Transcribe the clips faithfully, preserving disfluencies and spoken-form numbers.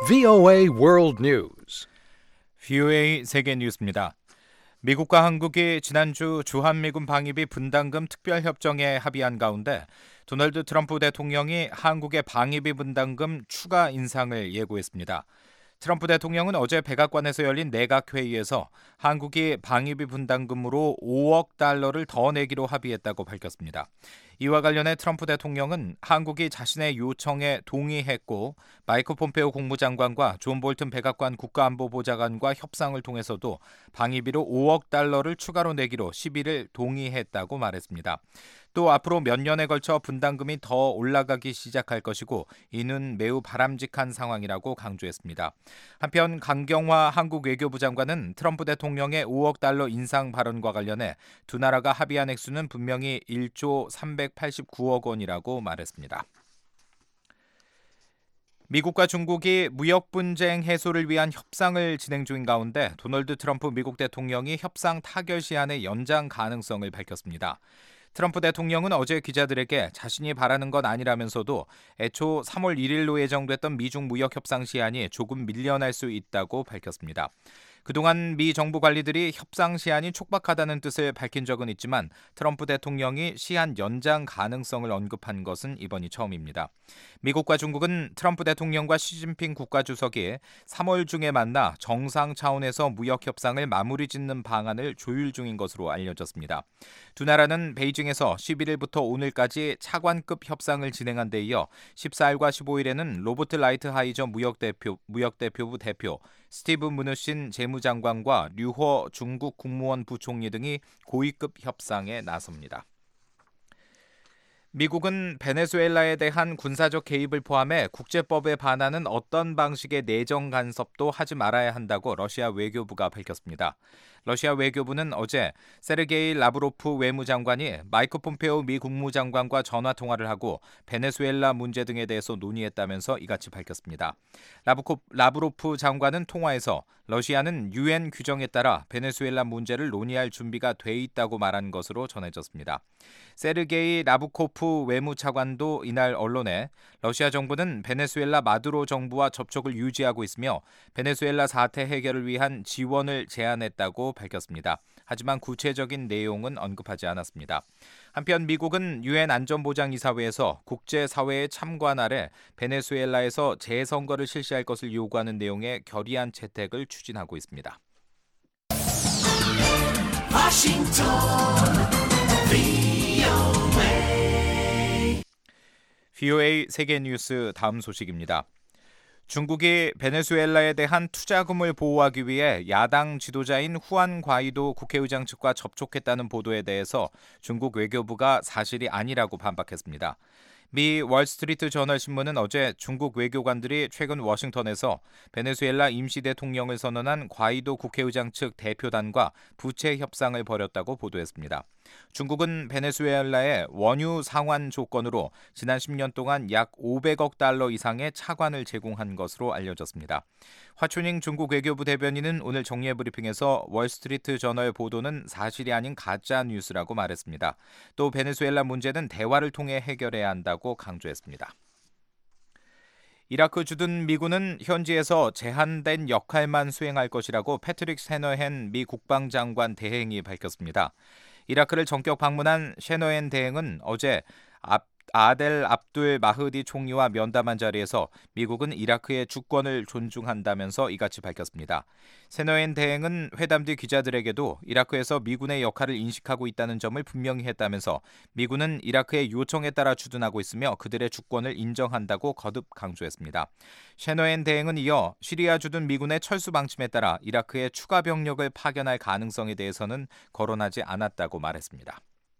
브이오에이 World News. 브이오에이 세계 뉴스입니다. 미국과 한국이 지난주 주한미군 방위비 분담금 특별협정에 합의한 가운데 도널드 트럼프 대통령이 한국의 방위비 분담금 추가 인상을 예고했습니다. 트럼프 대통령은 어제 백악관에서 열린 내각회의에서 한국이 방위비 분담금으로 오억 달러를 더 내기로 합의했다고 밝혔습니다. 이와 관련해 트럼프 대통령은 한국이 자신의 요청에 동의했고 마이크 폼페오 국무장관과 존 볼튼 백악관 국가안보보좌관과 협상을 통해서도 방위비로 오억 달러를 추가로 내기로 십일일 동의했다고 말했습니다. 또 앞으로 몇 년에 걸쳐 분담금이 더 올라가기 시작할 것이고 이는 매우 바람직한 상황이라고 강조했습니다. 한편 강경화 한국 외교부 장관은 트럼프 대통령의 오억 달러 인상 발언과 관련해 두 나라가 합의한 액수는 분명히 일조 삼백팔십구억 원이라고 말했습니다. 미국과 중국이 무역 분쟁 해소를 위한 협상을 진행 중인 가운데 도널드 트럼프 미국 대통령이 협상 타결 시한의 연장 가능성을 밝혔습니다. 트럼프 대통령은 어제 기자들에게 자신이 바라는 건 아니라면서도 애초 삼월 일일로 예정됐던 미중 무역 협상 시한이 조금 밀려날 수 있다고 밝혔습니다. 그동안 미 정부 관리들이 협상 시한이 촉박하다는 뜻을 밝힌 적은 있지만 트럼프 대통령이 시한 연장 가능성을 언급한 것은 이번이 처음입니다. 미국과 중국은 트럼프 대통령과 시진핑 국가주석이 삼월 중에 만나 정상 차원에서 무역 협상을 마무리 짓는 방안을 조율 중인 것으로 알려졌습니다. 두 나라는 베이징에서 십일일부터 오늘까지 차관급 협상을 진행한 데 이어 십사일과 십오일에는 로버트 라이트하이저 무역대표, 무역대표부 대표, 스티브 무누신 재무장관과 류호 중국 국무원 부총리 등이 고위급 협상에 나섭니다. 미국은 베네수엘라에 대한 군사적 개입을 포함해 국제법에 반하는 어떤 방식의 내정 간섭도 하지 말아야 한다고 러시아 외교부가 밝혔습니다. 러시아 외교부는 어제 세르게이 라브로프 외무장관이 마이크 폼페오 미 국무장관과 전화통화를 하고 베네수엘라 문제 등에 대해서 논의했다면서 이같이 밝혔습니다. 라브코, 라브로프 장관은 통화에서 러시아는 유엔 규정에 따라 베네수엘라 문제를 논의할 준비가 돼 있다고 말한 것으로 전해졌습니다. 세르게이 라브코프 외무차관도 이날 언론에 러시아 정부는 베네수엘라 마두로 정부와 접촉을 유지하고 있으며 베네수엘라 사태 해결을 위한 지원을 제안했다고 밝혔습니다. 하지만 구체적인 내용은 언급하지 않았습니다. 한편 미국은 유엔 안전보장이사회에서 국제사회의 참관 아래 베네수엘라에서 재선거를 실시할 것을 요구하는 내용의 결의안 채택을 추진하고 있습니다. 워싱턴 브이오에이 브이오에이 세계 뉴스 다음 소식입니다. 중국이 베네수엘라에 대한 투자금을 보호하기 위해 야당 지도자인 후안 과이도 국회의장 측과 접촉했다는 보도에 대해서 중국 외교부가 사실이 아니라고 반박했습니다. 미 월스트리트 저널 신문은 어제 중국 외교관들이 최근 워싱턴에서 베네수엘라 임시 대통령을 선언한 과이도 국회의장 측 대표단과 부채 협상을 벌였다고 보도했습니다. 중국은 베네수엘라의 원유 상환 조건으로 지난 십 년 동안 약 오백억 달러 이상의 차관을 제공한 것으로 알려졌습니다. 화춘잉 중국 외교부 대변인은 오늘 정례 브리핑에서 월스트리트 저널 보도는 사실이 아닌 가짜 뉴스라고 말했습니다. 또 베네수엘라 문제는 대화를 통해 해결해야 한다고 강조했습니다. 이라크 주둔 미군은 현지에서 제한된 역할만 수행할 것이라고 패트릭 셰너헨 미 국방장관 대행이 밝혔습니다. 이라크를 전격 방문한 셰너헨 대행은 어제 앞 아델 압둘 마흐디 총리와 면담한 자리에서 미국은 이라크의 주권을 존중한다면서 이같이 밝혔습니다. 셰너헨 대행은 회담 뒤 기자들에게도 이라크에서 미군의 역할을 인식하고 있다는 점을 분명히 했다면서 미군은 이라크의 요청에 따라 주둔하고 있으며 그들의 주권을 인정한다고 거듭 강조했습니다. 셰너헨 대행은 이어 시리아 주둔 미군의 철수 방침에 따라 이라크에 추가 병력을 파견할 가능성에 대해서는 거론하지 않았다고 말했습니다.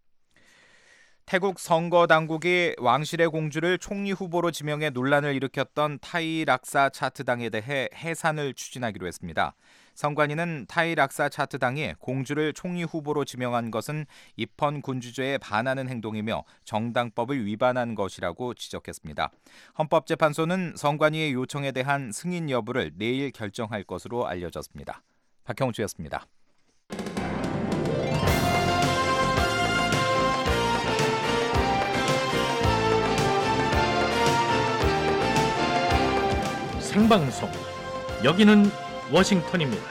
태국 선거 당국이 왕실의 공주를 총리 후보로 지명해 논란을 일으켰던 타이 락사 차트당에 대해 해산을 추진하기로 했습니다. 선관위는 타이 락사 차트당이 공주를 총리 후보로 지명한 것은 입헌 군주제에 반하는 행동이며 정당법을 위반한 것이라고 지적했습니다. 헌법재판소는 선관위의 요청에 대한 승인 여부를 내일 결정할 것으로 알려졌습니다. 박형주였습니다. 생방송. 여기는 워싱턴입니다.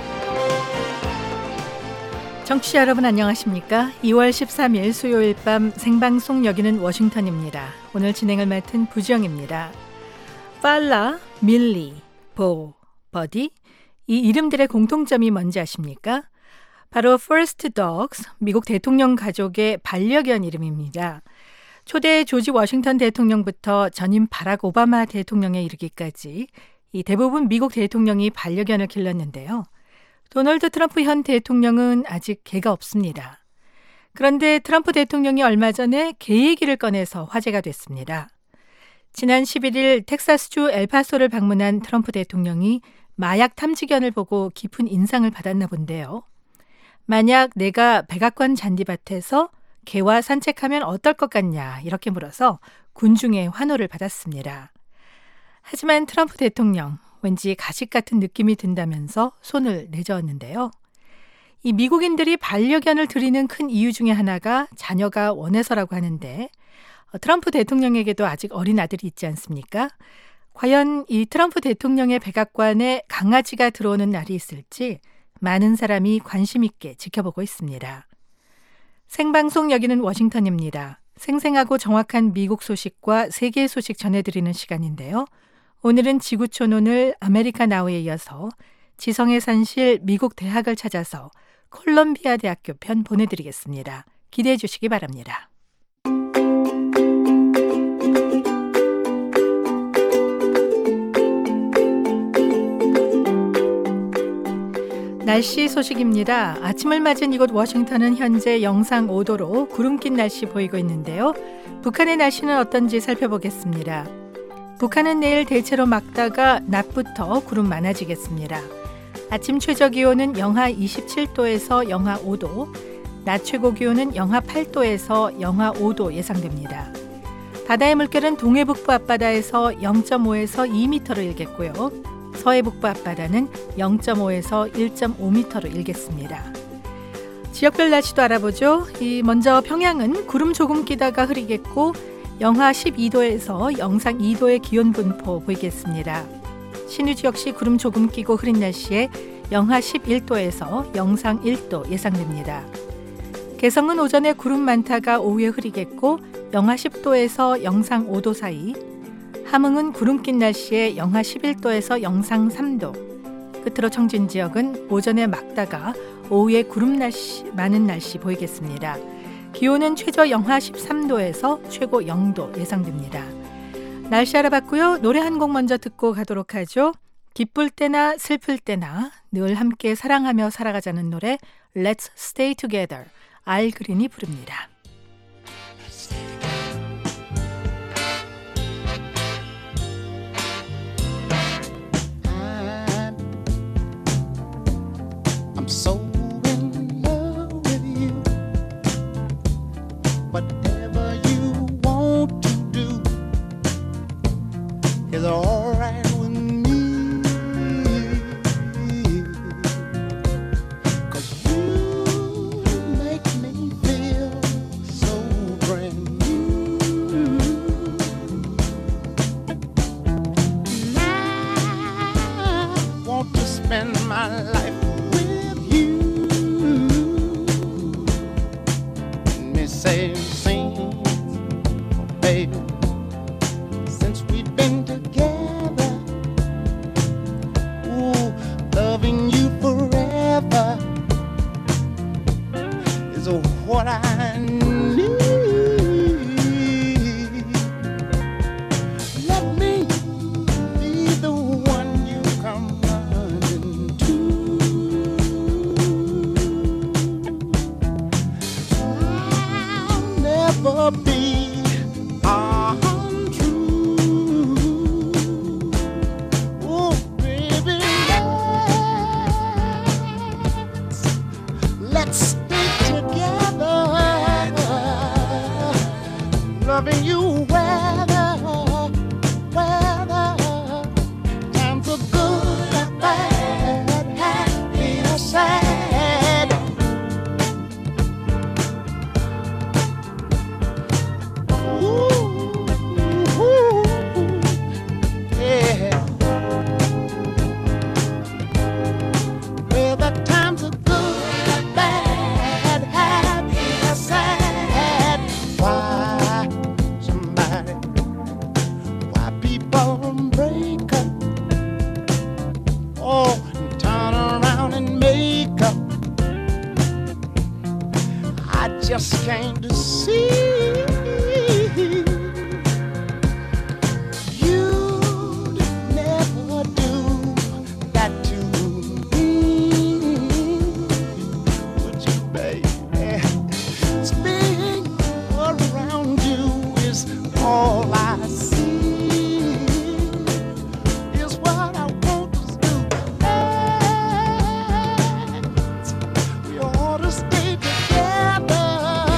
청취자 여러분 안녕하십니까? 이월 십삼일 수요일 밤 생방송 여기는 워싱턴입니다. 오늘 진행을 맡은 부지영입니다. 팔라, 밀리, 보, 버디 이 이름들의 공통점이 뭔지 아십니까? 바로 First Dogs, 미국 대통령 가족의 반려견 이름입니다. 초대 조지 워싱턴 대통령부터 전임 바락 오바마 대통령에 이르기까지 이 대부분 미국 대통령이 반려견을 길렀는데요. 도널드 트럼프 현 대통령은 아직 개가 없습니다. 그런데 트럼프 대통령이 얼마 전에 개 얘기를 꺼내서 화제가 됐습니다. 지난 십일일 텍사스주 엘파소를 방문한 트럼프 대통령이 마약 탐지견을 보고 깊은 인상을 받았나 본데요. 만약 내가 백악관 잔디밭에서 개와 산책하면 어떨 것 같냐 이렇게 물어서 군중의 환호를 받았습니다. 하지만 트럼프 대통령 왠지 가식 같은 느낌이 든다면서 손을 내저었는데요. 이 미국인들이 반려견을 들이는 큰 이유 중에 하나가 자녀가 원해서라고 하는데 트럼프 대통령에게도 아직 어린 아들이 있지 않습니까? 과연 이 트럼프 대통령의 백악관에 강아지가 들어오는 날이 있을지 많은 사람이 관심 있게 지켜보고 있습니다. 생방송 여기는 워싱턴입니다. 생생하고 정확한 미국 소식과 세계 소식 전해드리는 시간인데요. 오늘은 지구촌 오늘 아메리카 나우에 이어서 지성의 산실 미국 대학을 찾아서 콜롬비아 대학교 편 보내드리겠습니다. 기대해 주시기 바랍니다. 날씨 소식입니다. 아침을 맞은 이곳 워싱턴은 현재 영상 오도로 구름 낀 날씨 보이고 있는데요. 북한의 날씨는 어떤지 살펴보겠습니다. 북한은 내일 대체로 맑다가 낮부터 구름 많아지겠습니다. 아침 최저 기온은 영하 이십칠도에서 영하 오도, 낮 최고 기온은 영하 팔도에서 영하 오도 예상됩니다. 바다의 물결은 동해북부 앞바다에서 영점오에서 이 미터로 일겠고요. 서해북부 앞바다는 영점오에서 일점오 미터로 일겠습니다. 지역별 날씨도 알아보죠. 이 먼저 평양은 구름 조금 끼다가 흐리겠고 영하 십이도에서 영상 이도의 기온 분포 보이겠습니다. 신의주 역시 구름 조금 끼고 흐린 날씨에 영하 십일도에서 영상 일도 예상됩니다. 개성은 오전에 구름 많다가 오후에 흐리겠고 영하 십도에서 영상 오도 사이, 함흥은 구름 낀 날씨에 영하 십일도에서 영상 삼도, 끝으로 청진 지역은 오전에 맑다가 오후에 구름 날씨, 많은 날씨 보이겠습니다. 기온은 최저 영하 십삼도에서 최고 영도 예상됩니다. 날씨 알아봤고요. 노래 한 곡 먼저 듣고 가도록 하죠. 기쁠 때나 슬플 때나 늘 함께 사랑하며 살아가자는 노래 Let's Stay Together, 알 그린이 부릅니다. So in love with you. Whatever you want to do is all right with me. 'Cause you make me feel so brand new. And I want to spend my life say, sing, oh baby, since we've been together, ashamed to see. You'd never do that to me, would you, baby? Spinning around you is all I see. Is what I want to do. Let's, we ought to stay together,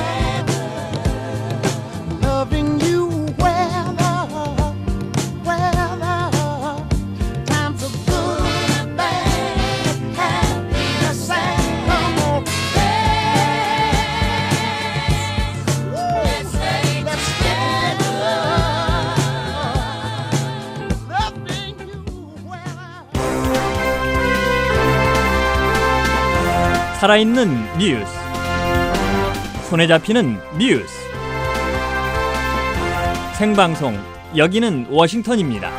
loving you weather, weather. Times are good and bad, happy and sad. Come on, let's stay together, loving you weather. 살아있는 뉴스, 손에 잡히는 뉴스, 생방송 여기는 워싱턴입니다.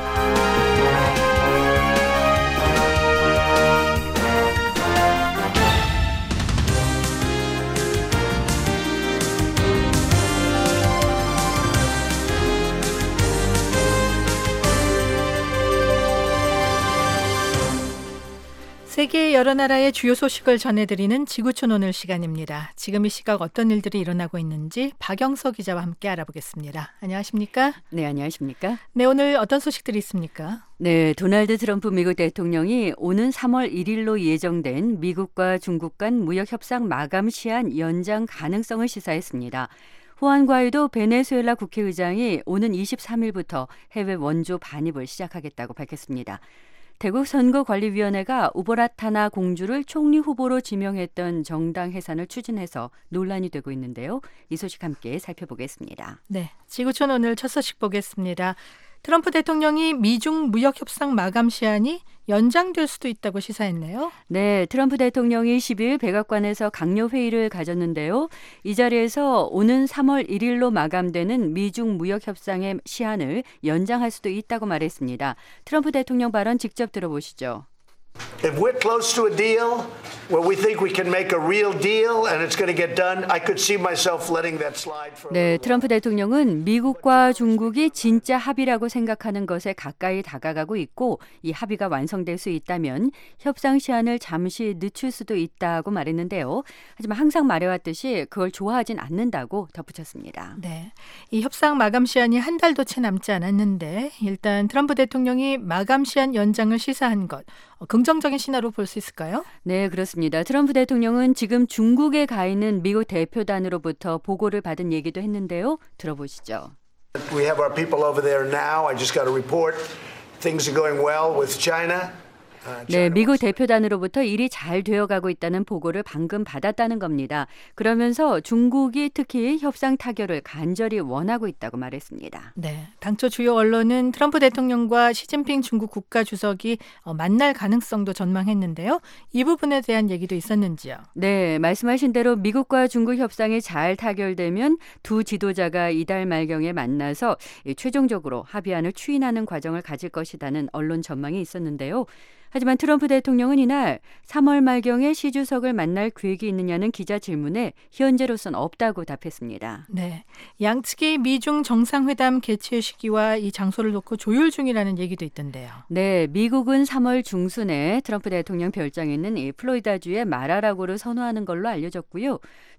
세계 여러 나라의 주요 소식을 전해드리는 지구촌 오늘 시간입니다. 지금 이 시각 어떤 일들이 일어나고 있는지 박영서 기자와 함께 알아보겠습니다. 안녕하십니까? 네, 안녕하십니까? 네, 오늘 어떤 소식들이 있습니까? 네, 도널드 트럼프 미국 대통령이 오는 삼월 일일로 예정된 미국과 중국 간 무역 협상 마감 시한 연장 가능성을 시사했습니다. 후안 과이도 베네수엘라 국회의장이 오는 이십삼일부터 해외 원조 반입을 시작하겠다고 밝혔습니다. 대국 선거관리위원회가 우보라타나 공주를 총리 후보로 지명했던 정당 해산을 추진해서 논란이 되고 있는데요. 이 소식 함께 살펴보겠습니다. 네, 지구촌 오늘 첫 소식 보겠습니다. 트럼프 대통령이 미중 무역 협상 마감 시한이 연장될 수도 있다고 시사했네요. 네, 트럼프 대통령이 십이일 백악관에서 강요 회의를 가졌는데요. 이 자리에서 오는 삼월 일일로 마감되는 미중 무역 협상의 시한을 연장할 수도 있다고 말했습니다. 트럼프 대통령 발언 직접 들어보시죠. If we're close to a deal where we think we can make a real deal and it's going to get done, I could see myself letting that slide for a 네, little while. 트럼프 대통령은 미국과 중국이 진짜 합의라고 생각하는 것에 가까이 다가가고 있고 이 합의가 완성될 수 있다면 협상 시한을 잠시 늦출 수도 있다고 말했는데요. 하지만 항상 말해왔듯이 그걸 좋아하진 않는다고 덧붙였습니다. 네, 이 협상 마감 시한이 한 달도 채 남지 않았는데 일단 트럼프 대통령이 마감 시한 연장을 시사한 것 긍정적인 신호로 볼 수 있을까요? 네, 그렇습니다. 트럼프 대통령은 지금 중국에 가 있는 미국 대표단으로부터 보고를 받은 얘기도 했는데요. 들어보시죠. We have our people over there now. I just got a report. Things are going well with China. Uh, 네, China 미국 wants- 대표단으로부터 일이 잘 되어가고 있다는 보고를 방금 받았다는 겁니다. 그러면서 중국이 특히 협상 타결을 간절히 원하고 있다고 말했습니다. 네, 당초 주요 언론은 트럼프 대통령과 시진핑 중국 국가주석이 어, 만날 가능성도 전망했는데요. 이 부분에 대한 얘기도 있었는지요? 네, 말씀하신 대로 미국과 중국 협상이 잘 타결되면 두 지도자가 이달 말경에 만나서 최종적으로 합의안을 추인하는 과정을 가질 것이라는 언론 전망이 있었는데요. 하지만 트럼프 대통령은 이날 삼월 말경에 시 주석을 만날 계획이 있느냐는 기자 질문에 현재로선 없다고 답했습니다. 네, 양측이 미중 정상회담 개최 시기와 이 장소를 놓고 조율 중이라는 얘기도 있던데요. 네, 미국은 삼월 중순에 트럼프 대통령 별장에 있는 이 플로리다주의 마라라고를 선호하는 걸로 알려졌고요.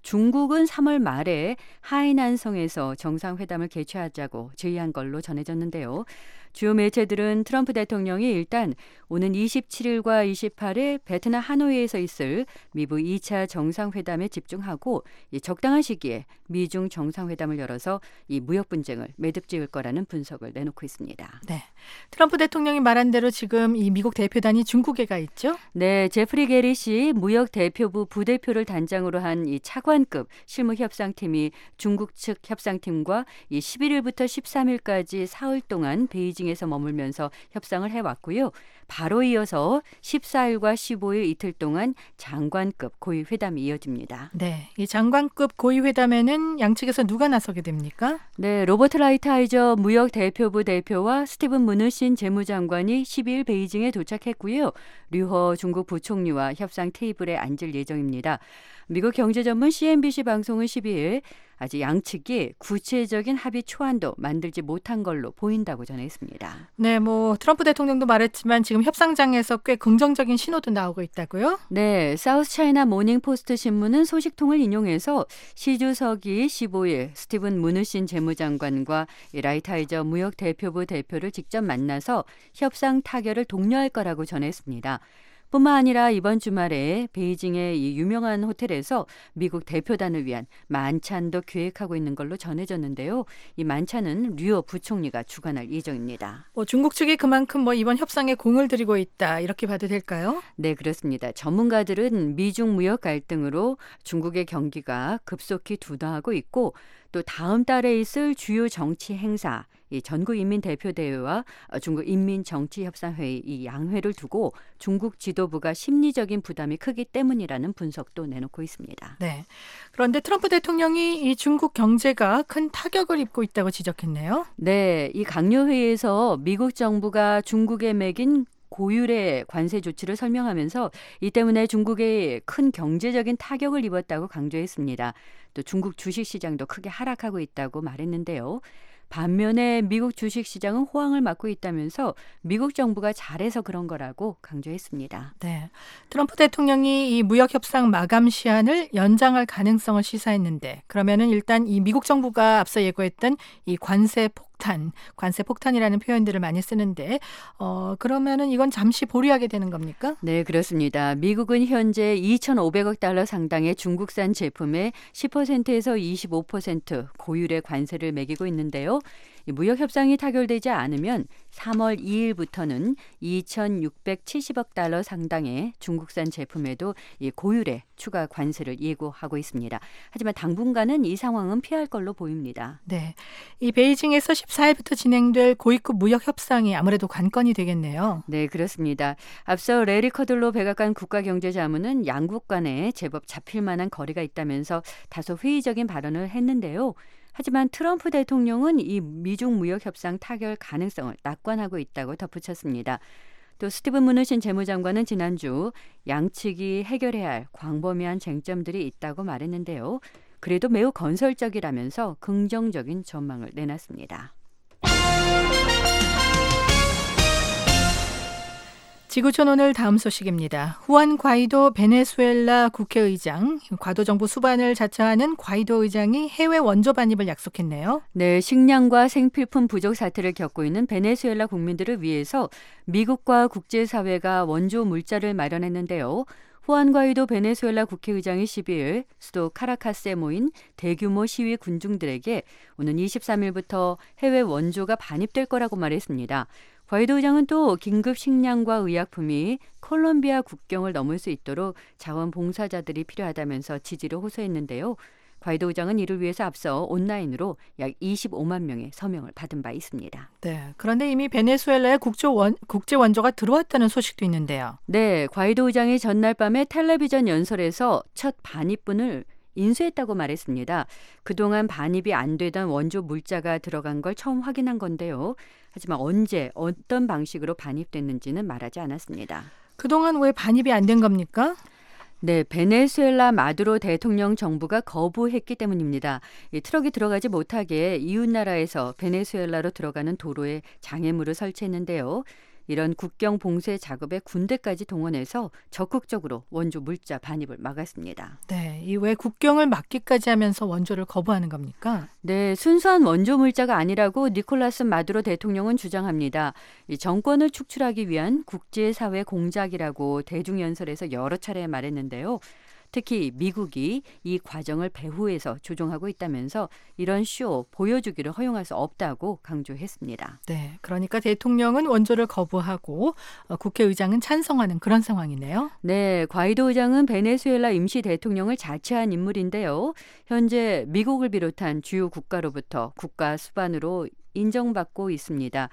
중국은 삼월 말에 하이난성에서 정상회담을 개최하자고 제의한 걸로 전해졌는데요. 주요 매체들은 트럼프 대통령이 일단 오는 이십칠일과 이십팔일 베트남 하노이에서 있을 미국 이 차 정상회담에 집중하고 이 적당한 시기에 미중 정상회담을 열어서 이 무역 분쟁을 매듭 지을 거라는 분석을 내놓고 있습니다. 네, 트럼프 대통령이 말한 대로 지금 이 미국 대표단이 중국에 가 있죠? 네, 제프리 게리시 무역 대표부 부대표를 단장으로 한 이 차관급 실무 협상팀이 중국 측 협상팀과 이 십일일부터 십삼일까지 사흘 동안 베이징 베이징에서 머물면서 협상을 해왔고요. 바로 이어서 십사일과 십오일 이틀 동안 장관급 고위 회담이 이어집니다. 네, 이 장관급 고위 회담에는 양측에서 누가 나서게 됩니까? 네, 로버트 라이트하이저 무역 대표부 대표와 스티븐 무누신 재무장관이 십이일 베이징에 도착했고요. 류허 중국 부총리와 협상 테이블에 앉을 예정입니다. 미국 경제전문 씨엔비씨 방송은 십이일 아직 양측이 구체적인 합의 초안도 만들지 못한 걸로 보인다고 전했습니다. 네, 뭐 트럼프 대통령도 말했지만 지금 협상장에서 꽤 긍정적인 신호도 나오고 있다고요? 네, 사우스 차이나 모닝 포스트 신문은 소식통을 인용해서 시 주석이 십오일 스티븐 무누신 재무장관과 라이트하이저 무역 대표부 대표를 직접 만나서 협상 타결을 독려할 거라고 전했습니다. 뿐만 아니라 이번 주말에 베이징의 이 유명한 호텔에서 미국 대표단을 위한 만찬도 계획하고 있는 걸로 전해졌는데요. 이 만찬은 류어 부총리가 주관할 예정입니다. 뭐 중국 측이 그만큼 뭐 이번 협상에 공을 들이고 있다 이렇게 봐도 될까요? 네, 그렇습니다. 전문가들은 미중 무역 갈등으로 중국의 경기가 급속히 둔화하고 있고 또 다음 달에 있을 주요 정치 행사, 이 전국인민대표대회와 중국인민정치협상회의 이 양회를 두고 중국 지도부가 심리적인 부담이 크기 때문이라는 분석도 내놓고 있습니다. 네. 그런데 트럼프 대통령이 이 중국 경제가 큰 타격을 입고 있다고 지적했네요. 네, 이 강요회의에서 미국 정부가 중국에 매긴 고율의 관세 조치를 설명하면서 이 때문에 중국에 큰 경제적인 타격을 입었다고 강조했습니다. 또 중국 주식시장도 크게 하락하고 있다고 말했는데요. 반면에 미국 주식시장은 호황을 맞고 있다면서 미국 정부가 잘해서 그런 거라고 강조했습니다. 네, 트럼프 대통령이 이 무역 협상 마감 시한을 연장할 가능성을 시사했는데 그러면은 일단 이 미국 정부가 앞서 예고했던 이 관세 폭탄, 관세 폭탄이라는 표현들을 많이 쓰는데 어 그러면은 이건 잠시 보류하게 되는 겁니까? 네, 그렇습니다. 미국은 현재 이천오백억 달러 상당의 중국산 제품에 십 퍼센트에서 이십오 퍼센트 고율의 관세를 매기고 있는데요. 이 무역 협상이 타결되지 않으면 삼월 이일부터는 이천육백칠십억 달러 상당의 중국산 제품에도 이 고율의 추가 관세를 예고하고 있습니다. 하지만 당분간은 이 상황은 피할 걸로 보입니다. 네, 이 베이징에서 십사일부터 진행될 고위급 무역 협상이 아무래도 관건이 되겠네요. 네, 그렇습니다. 앞서 레리 커들로 백악관 국가경제자문은 양국 간에 제법 잡힐 만한 거리가 있다면서 다소 회의적인 발언을 했는데요. 하지만 트럼프 대통령은 이 미중 무역 협상 타결 가능성을 낙관하고 있다고 덧붙였습니다. 또 스티븐 무누신 재무장관은 지난주 양측이 해결해야 할 광범위한 쟁점들이 있다고 말했는데요. 그래도 매우 건설적이라면서 긍정적인 전망을 내놨습니다. 지구촌 오늘 다음 소식입니다. 후안 과이도 베네수엘라 국회의장, 과도 정부 수반을 자처하는 과이도 의장이 해외 원조 반입을 약속했네요. 네, 식량과 생필품 부족 사태를 겪고 있는 베네수엘라 국민들을 위해서 미국과 국제사회가 원조 물자를 마련했는데요. 후안 과이도 베네수엘라 국회의장이 십이일 수도 카라카스에 모인 대규모 시위 군중들에게 오는 이십삼일부터 해외 원조가 반입될 거라고 말했습니다. 과이도 의장은 또 긴급 식량과 의약품이 콜롬비아 국경을 넘을 수 있도록 자원봉사자들이 필요하다면서 지지를 호소했는데요. 과이도 의장은 이를 위해서 앞서 온라인으로 약 이십오만 명의 서명을 받은 바 있습니다. 네, 그런데 이미 베네수엘라에 국제, 원, 국제 원조가 들어왔다는 소식도 있는데요. 네, 과이도 의장이 전날 밤에 텔레비전 연설에서 첫 반입분을 인수했다고 말했습니다. 그동안 반입이 안 되던 원조 물자가 들어간 걸 처음 확인한 건데요. 하지만 언제 어떤 방식으로 반입됐는지는 말하지 않았습니다. 그동안 왜 반입이 안 된 겁니까? 네, 베네수엘라 마두로 대통령 정부가 거부했기 때문입니다. 이 트럭이 들어가지 못하게 이웃나라에서 베네수엘라로 들어가는 도로에 장애물을 설치했는데요. 이런 국경 봉쇄 작업에 군대까지 동원해서 적극적으로 원조 물자 반입을 막았습니다. 네, 이 왜 국경을 막기까지 하면서 원조를 거부하는 겁니까? 네, 순수한 원조 물자가 아니라고 니콜라스 마두로 대통령은 주장합니다. 이 정권을 축출하기 위한 국제사회 공작이라고 대중연설에서 여러 차례 말했는데요. 특히 미국이 이 과정을 배후에서 조종하고 있다면서 이런 쇼 보여주기를 허용할 수 없다고 강조했습니다. 네, 그러니까 대통령은 원조를 거부하고 어, 국회의장은 찬성하는 그런 상황이네요. 네, 과이도 의장은 베네수엘라 임시 대통령을 자처한 인물인데요. 현재 미국을 비롯한 주요 국가로부터 국가 수반으로 인정받고 있습니다.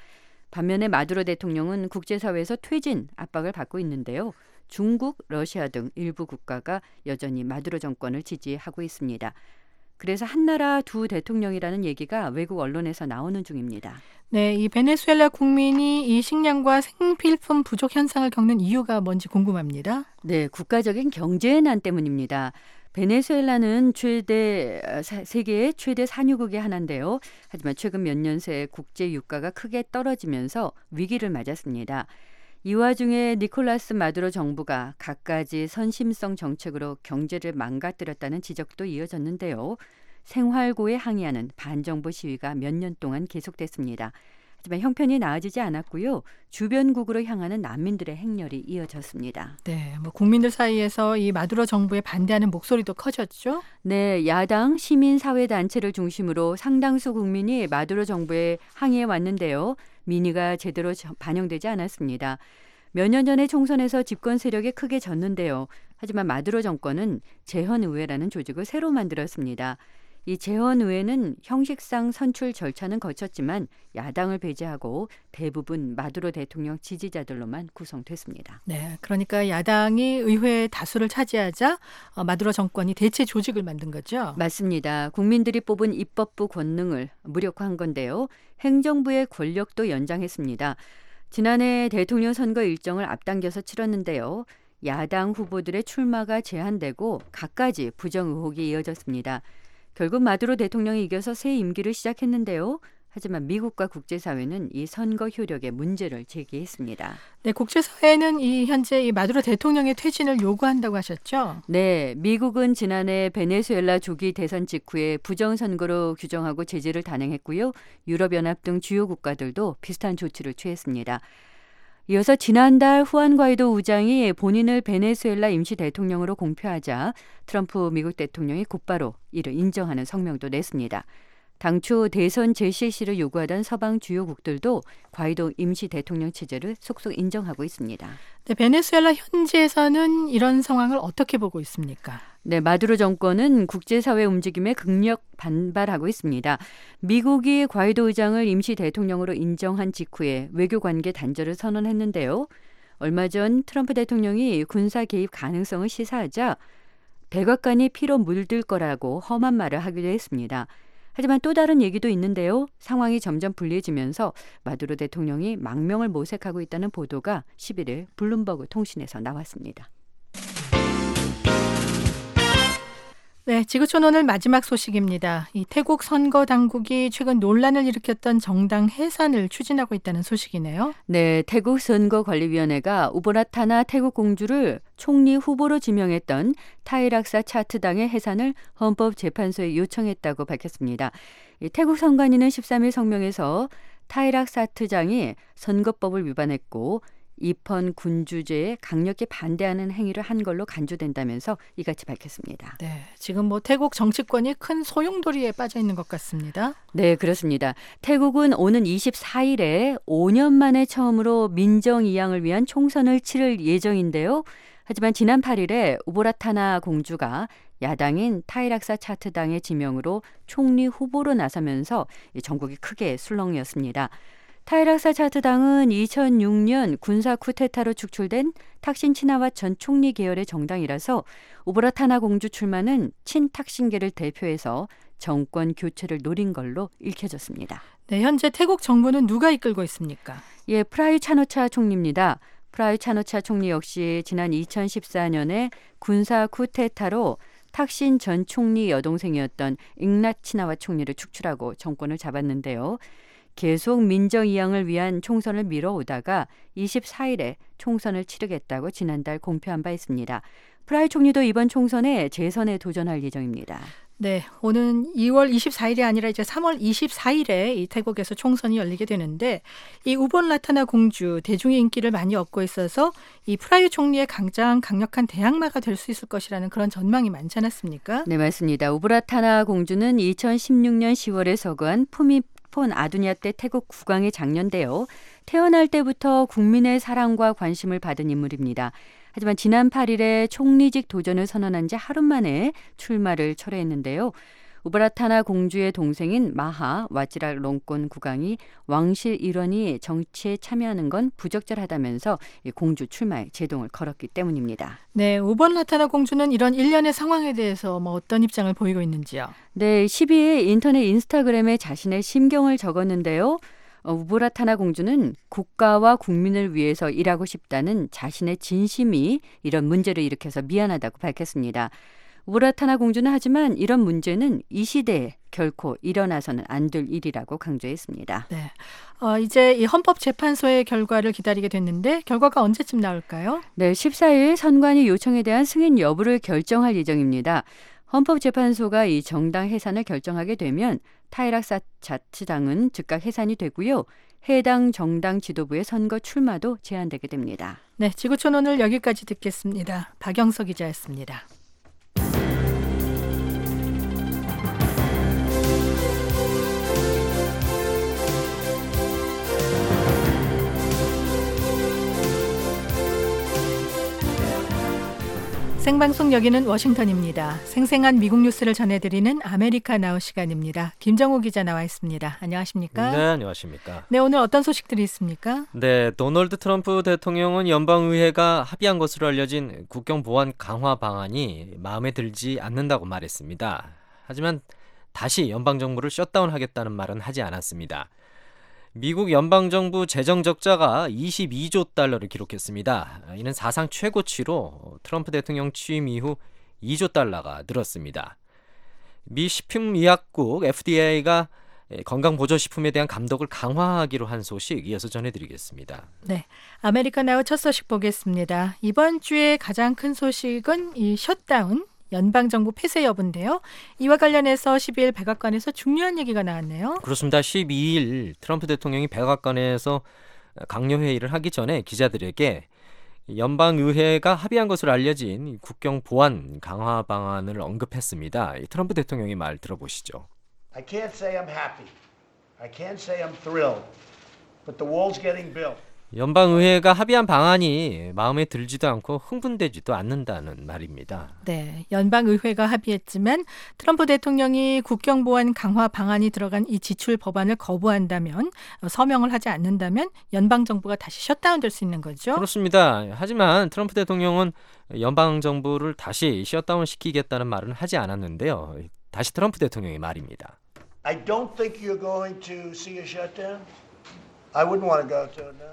반면에 마두로 대통령은 국제사회에서 퇴진 압박을 받고 있는데요. 중국, 러시아 등 일부 국가가 여전히 마두로 정권을 지지하고 있습니다. 그래서 한나라 두 대통령이라는 얘기가 외국 언론에서 나오는 중입니다. 네, 이 베네수엘라 국민이 이 식량과 생필품 부족 현상을 겪는 이유가 뭔지 궁금합니다. 네, 국가적인 경제의 난 때문입니다. 베네수엘라는 최대 세계의 최대 산유국의 하나인데요. 하지만 최근 몇 년 새 국제 유가가 크게 떨어지면서 위기를 맞았습니다. 이 와중에 니콜라스 마두로 정부가 갖가지 선심성 정책으로 경제를 망가뜨렸다는 지적도 이어졌는데요. 생활고에 항의하는 반정부 시위가 몇 년 동안 계속됐습니다. 하지만 형편이 나아지지 않았고요. 주변국으로 향하는 난민들의 행렬이 이어졌습니다. 네, 뭐 국민들 사이에서 이 마두로 정부에 반대하는 목소리도 커졌죠. 네, 야당 시민사회단체를 중심으로 상당수 국민이 마두로 정부에 항의해 왔는데요. 민의가 제대로 반영되지 않았습니다. 몇 년 전에 총선에서 집권 세력이 크게 졌는데요. 하지만 마두로 정권은 재헌의회라는 조직을 새로 만들었습니다. 이 재헌의회는 형식상 선출 절차는 거쳤지만 야당을 배제하고 대부분 마두로 대통령 지지자들로만 구성됐습니다. 네, 그러니까 야당이 의회 다수를 차지하자 마두로 정권이 대체 조직을 만든 거죠. 맞습니다. 국민들이 뽑은 입법부 권능을 무력화한 건데요. 행정부의 권력도 연장했습니다. 지난해 대통령 선거 일정을 앞당겨서 치렀는데요. 야당 후보들의 출마가 제한되고 갖가지 부정 의혹이 이어졌습니다. 결국 마두로 대통령이 이겨서 새 임기를 시작했는데요. 하지만 미국과 국제사회는 이 선거 효력에 문제를 제기했습니다. 네, 국제사회는 이 현재 이 마두로 대통령의 퇴진을 요구한다고 하셨죠? 네, 미국은 지난해 베네수엘라 조기 대선 직후에 부정선거로 규정하고 제재를 단행했고요. 유럽연합 등 주요 국가들도 비슷한 조치를 취했습니다. 이어서 지난달 후안 과이도 우장이 본인을 베네수엘라 임시 대통령으로 공표하자 트럼프 미국 대통령이 곧바로 이를 인정하는 성명도 냈습니다. 당초 대선 재실시를 요구하던 서방 주요국들도 과이도 임시 대통령 체제를 속속 인정하고 있습니다. 네, 베네수엘라 현지에서는 이런 상황을 어떻게 보고 있습니까? 네, 마두로 정권은 국제사회 움직임에 극력 반발하고 있습니다. 미국이 과이도 의장을 임시 대통령으로 인정한 직후에 외교관계 단절을 선언했는데요. 얼마 전 트럼프 대통령이 군사 개입 가능성을 시사하자 백악관이 피로 물들 거라고 험한 말을 하기도 했습니다. 하지만 또 다른 얘기도 있는데요. 상황이 점점 불리해지면서 마두로 대통령이 망명을 모색하고 있다는 보도가 십일 일 블룸버그 통신에서 나왔습니다. 네, 지구촌 오늘 마지막 소식입니다. 이 태국 선거 당국이 최근 논란을 일으켰던 정당 해산을 추진하고 있다는 소식이네요. 네, 태국 선거관리위원회가 우보라타나 태국 공주를 총리 후보로 지명했던 타이락사 차트당의 해산을 헌법재판소에 요청했다고 밝혔습니다. 이 태국 선관위는 십삼 일 성명에서 타이락사트장이 선거법을 위반했고 이펀 군주제에 강력히 반대하는 행위를 한 걸로 간주된다면서 이같이 밝혔습니다. 네, 지금 뭐 태국 정치권이 큰 소용돌이에 빠져 있는 것 같습니다. 네, 그렇습니다. 태국은 오는 이십사 일에 오 년 만에 처음으로 민정 이양을 위한 총선을 치를 예정인데요. 하지만 지난 팔 일에 우보라타나 공주가 야당인 타이락사 차트당의 지명으로 총리 후보로 나서면서 전국이 크게 술렁이었습니다. 타이락사 차트당은 이천육 년 군사 쿠데타로 축출된 탁신 치나왓 전 총리 계열의 정당이라서 우보라타나 공주 출마는 친탁신계를 대표해서 정권 교체를 노린 걸로 읽혀졌습니다. 네, 현재 태국 정부는 누가 이끌고 있습니까? 예, 프라유 차노차 총리입니다. 프라유 차노차 총리 역시 지난 이천십사 년에 군사 쿠데타로 탁신 전 총리 여동생이었던 잉랏 치나왓 총리를 축출하고 정권을 잡았는데요. 계속 민정 이양을 위한 총선을 미뤄오다가 이십사 일에 총선을 치르겠다고 지난달 공표한 바 있습니다. 프라유 총리도 이번 총선에 재선에 도전할 예정입니다. 네, 오는 이월 이십사 일이 아니라 이제 삼월 이십사 일에 이 태국에서 총선이 열리게 되는데 이 우본라타나 공주 대중의 인기를 많이 얻고 있어서 이 프라유 총리의 가장 강력한 대항마가 될 수 있을 것이라는 그런 전망이 많지 않았습니까? 네, 맞습니다. 우보라타나 공주는 이천십육 년 시월에 서거한 푸미 폰 아두냐 때 태국 국왕의 장녀인데요. 태어날 때부터 국민의 사랑과 관심을 받은 인물입니다. 하지만 지난 팔 일에 총리직 도전을 선언한 지 하루 만에 출마를 철회했는데요. 우브라타나 공주의 동생인 마하 와지라롱권 국왕이 왕실 일원이 정치에 참여하는 건 부적절하다면서 이 공주 출마에 제동을 걸었기 때문입니다. 네, 우버라타나 공주는 이런 일련의 상황에 대해서 뭐 어떤 입장을 보이고 있는지요? 네, 십이일 인터넷 인스타그램에 자신의 심경을 적었는데요. 어, 우브라타나 공주는 국가와 국민을 위해서 일하고 싶다는 자신의 진심이 이런 문제를 일으켜서 미안하다고 밝혔습니다. 우브라타나 공주는 하지만 이런 문제는 이 시대에 결코 일어나서는 안 될 일이라고 강조했습니다. 네, 어, 이제 이 헌법재판소의 결과를 기다리게 됐는데 결과가 언제쯤 나올까요? 네, 십사일 선관위 요청에 대한 승인 여부를 결정할 예정입니다. 헌법재판소가 이 정당 해산을 결정하게 되면 타이락사차트당은 즉각 해산이 되고요. 해당 정당 지도부의 선거 출마도 제한되게 됩니다. 네, 지구촌 오늘 여기까지 듣겠습니다. 박영석 기자였습니다. 생방송 여기는 워싱턴입니다. 생생한 미국 뉴스를 전해드리는 아메리카 나우 시간입니다. 김정우 기자 나와 있습니다. 안녕하십니까? 네, 안녕하십니까? 네, 오늘 어떤 소식들이 있습니까? 네, 도널드 트럼프 대통령은 연방의회가 합의한 것으로 알려진 국경 보안 강화 방안이 마음에 들지 않는다고 말했습니다. 하지만 다시 연방정부를 셧다운하겠다는 말은 하지 않았습니다. 미국 연방정부 재정 적자가 이십이조 달러를 기록했습니다. 이는 사상 최고치로 트럼프 대통령 취임 이후 이조 달러가 늘었습니다. 미 식품의약국 에프디에이가 건강보조식품에 대한 감독을 강화하기로 한 소식 이어서 전해드리겠습니다. 네, 아메리카 나우 첫 소식 보겠습니다. 이번 주에 가장 큰 소식은 이 셧다운, 연방정부 폐쇄 여부인데요. 이와 관련해서 십이일 백악관에서 중요한 얘기가 나왔네요. 그렇습니다. 십이일 트럼프 대통령이 백악관에서 강요회의를 하기 전에 기자들에게 연방의회가 합의한 것으로 알려진 국경 보안 강화 방안을 언급했습니다. 트럼프 대통령의 말 들어보시죠. I can't say I'm happy. I can't say I'm thrilled. But the wall's getting built. 연방의회가 합의한 방안이 마음에 들지도 않고 흥분되지도 않는다는 말입니다. 네, 연방의회가 합의했지만 트럼프 대통령이 국경 보안 강화 방안이 들어간 이 지출 법안을 거부한다면, 서명을 하지 않는다면 연방정부가 다시 셧다운될 수 있는 거죠? 그렇습니다. 하지만 트럼프 대통령은 연방정부를 다시 셧다운 시키겠다는 말은 하지 않았는데요. 다시 트럼프 대통령의 말입니다. I don't think you're going to see a shutdown. I wouldn't want to go to no.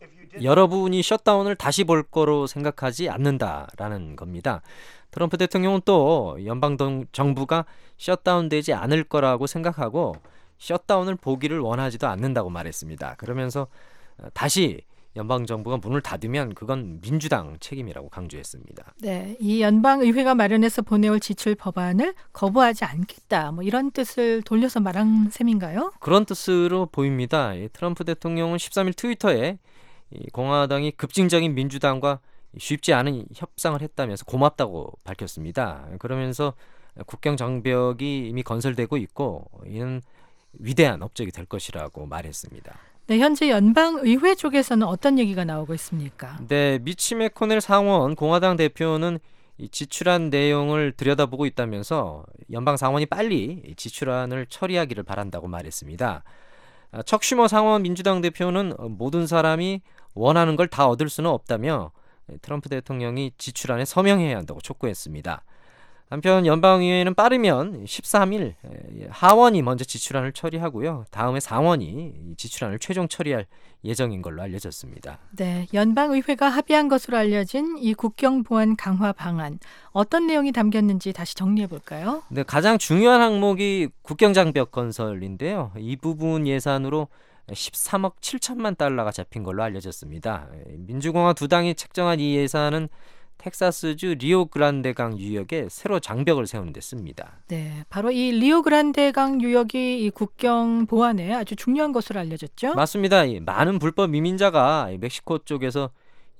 여러분이 셧다운을 다시 볼 거로 생각하지 않는다라는 겁니다. 트럼프 대통령은 또 연방정부가 셧다운되지 않을 거라고 생각하고 셧다운을 보기를 원하지도 않는다고 말했습니다. 그러면서 다시 연방정부가 문을 닫으면 그건 민주당 책임이라고 강조했습니다. 네, 이 연방의회가 마련해서 보내올 지출 법안을 거부하지 않겠다, 뭐 이런 뜻을 돌려서 말한 셈인가요? 그런 뜻으로 보입니다. 트럼프 대통령은 십삼일 트위터에 공화당이 급진적인 민주당과 쉽지 않은 협상을 했다면서 고맙다고 밝혔습니다. 그러면서 국경 장벽이 이미 건설되고 있고 이는 위대한 업적이 될 것이라고 말했습니다. 네, 현재 연방의회 쪽에서는 어떤 얘기가 나오고 있습니까? 네, 미치 매코넬 상원 공화당 대표는 이 지출안 내용을 들여다보고 있다면서 연방 상원이 빨리 지출안을 처리하기를 바란다고 말했습니다. 척 슈머 상원 민주당 대표는 모든 사람이 원하는 걸 다 얻을 수는 없다며 트럼프 대통령이 지출안에 서명해야 한다고 촉구했습니다. 한편 연방의회는 빠르면 십삼일 하원이 먼저 지출안을 처리하고요. 다음에 상원이 지출안을 최종 처리할 예정인 걸로 알려졌습니다. 네, 연방의회가 합의한 것으로 알려진 이 국경 보안 강화 방안, 어떤 내용이 담겼는지 다시 정리해 볼까요? 네, 가장 중요한 항목이 국경장벽 건설인데요. 이 부분 예산으로 십삼억 칠천만 달러가 잡힌 걸로 알려졌습니다. 민주공화 두 당이 책정한 이 예산은 텍사스주 리오그란데강 유역에 새로 장벽을 세우는 데 씁니다. 네, 바로 이 리오그란데강 유역이 이 국경 보안에 아주 중요한 것으로 알려졌죠? 맞습니다. 많은 불법 이민자가 멕시코 쪽에서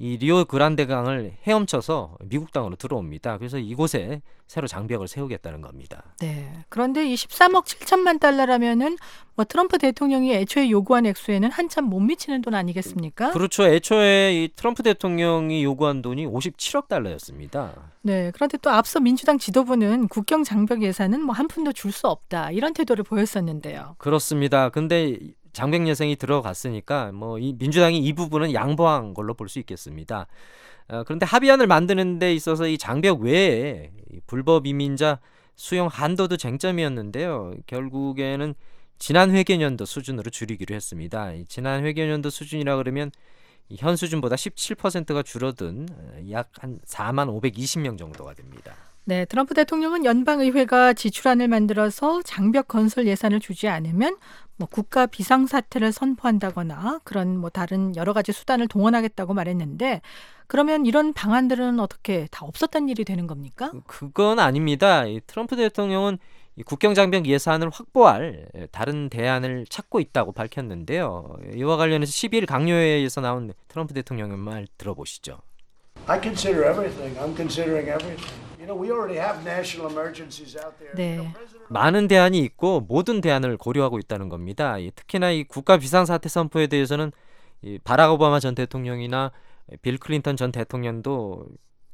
이 리오 그란데 강을 헤엄쳐서 미국 땅으로 들어옵니다. 그래서 이곳에 새로 장벽을 세우겠다는 겁니다. 네. 그런데 이 십삼억 칠천만 달러라면은 뭐 트럼프 대통령이 애초에 요구한 액수에는 한참 못 미치는 돈 아니겠습니까? 그렇죠. 애초에 이 트럼프 대통령이 요구한 돈이 오십칠억 달러였습니다. 네. 그런데 또 앞서 민주당 지도부는 국경 장벽 예산은 뭐 한 푼도 줄 수 없다. 이런 태도를 보였었는데요. 그렇습니다. 근데 장벽 예산이 들어갔으니까 뭐 이 민주당이 이 부분은 양보한 걸로 볼 수 있겠습니다. 어, 그런데 합의안을 만드는 데 있어서 이 장벽 외에 이 불법 이민자 수용 한도도 쟁점이었는데요. 결국에는 지난 회계년도 수준으로 줄이기로 했습니다. 이 지난 회계년도 수준이라 그러면 이 현 수준보다 십칠 퍼센트가 줄어든 약 한 사만 오백이십 명 정도가 됩니다. 네, 트럼프 대통령은 연방의회가 지출안을 만들어서 장벽 건설 예산을 주지 않으면 뭐 국가 비상사태를 선포한다거나 그런 뭐 다른 여러 가지 수단을 동원하겠다고 말했는데 그러면 이런 방안들은 어떻게 다 없었던 일이 되는 겁니까? 그건 아닙니다. 이 트럼프 대통령은 이 국경 장벽 예산을 확보할 다른 대안을 찾고 있다고 밝혔는데요. 이와 관련해서 십이 일 강요회에서 나온 트럼프 대통령의 말 들어보시죠. I consider everything. I'm considering everything. You know, we already have national emergencies out there. 네. You know, President- 많은 대안이 있고 모든 대안을 고려하고 있다는 겁니다. 이 특히나 이 국가 비상사태 선포에 대해서는 이 바락 오바마 전 대통령이나 빌 클린턴 전 대통령도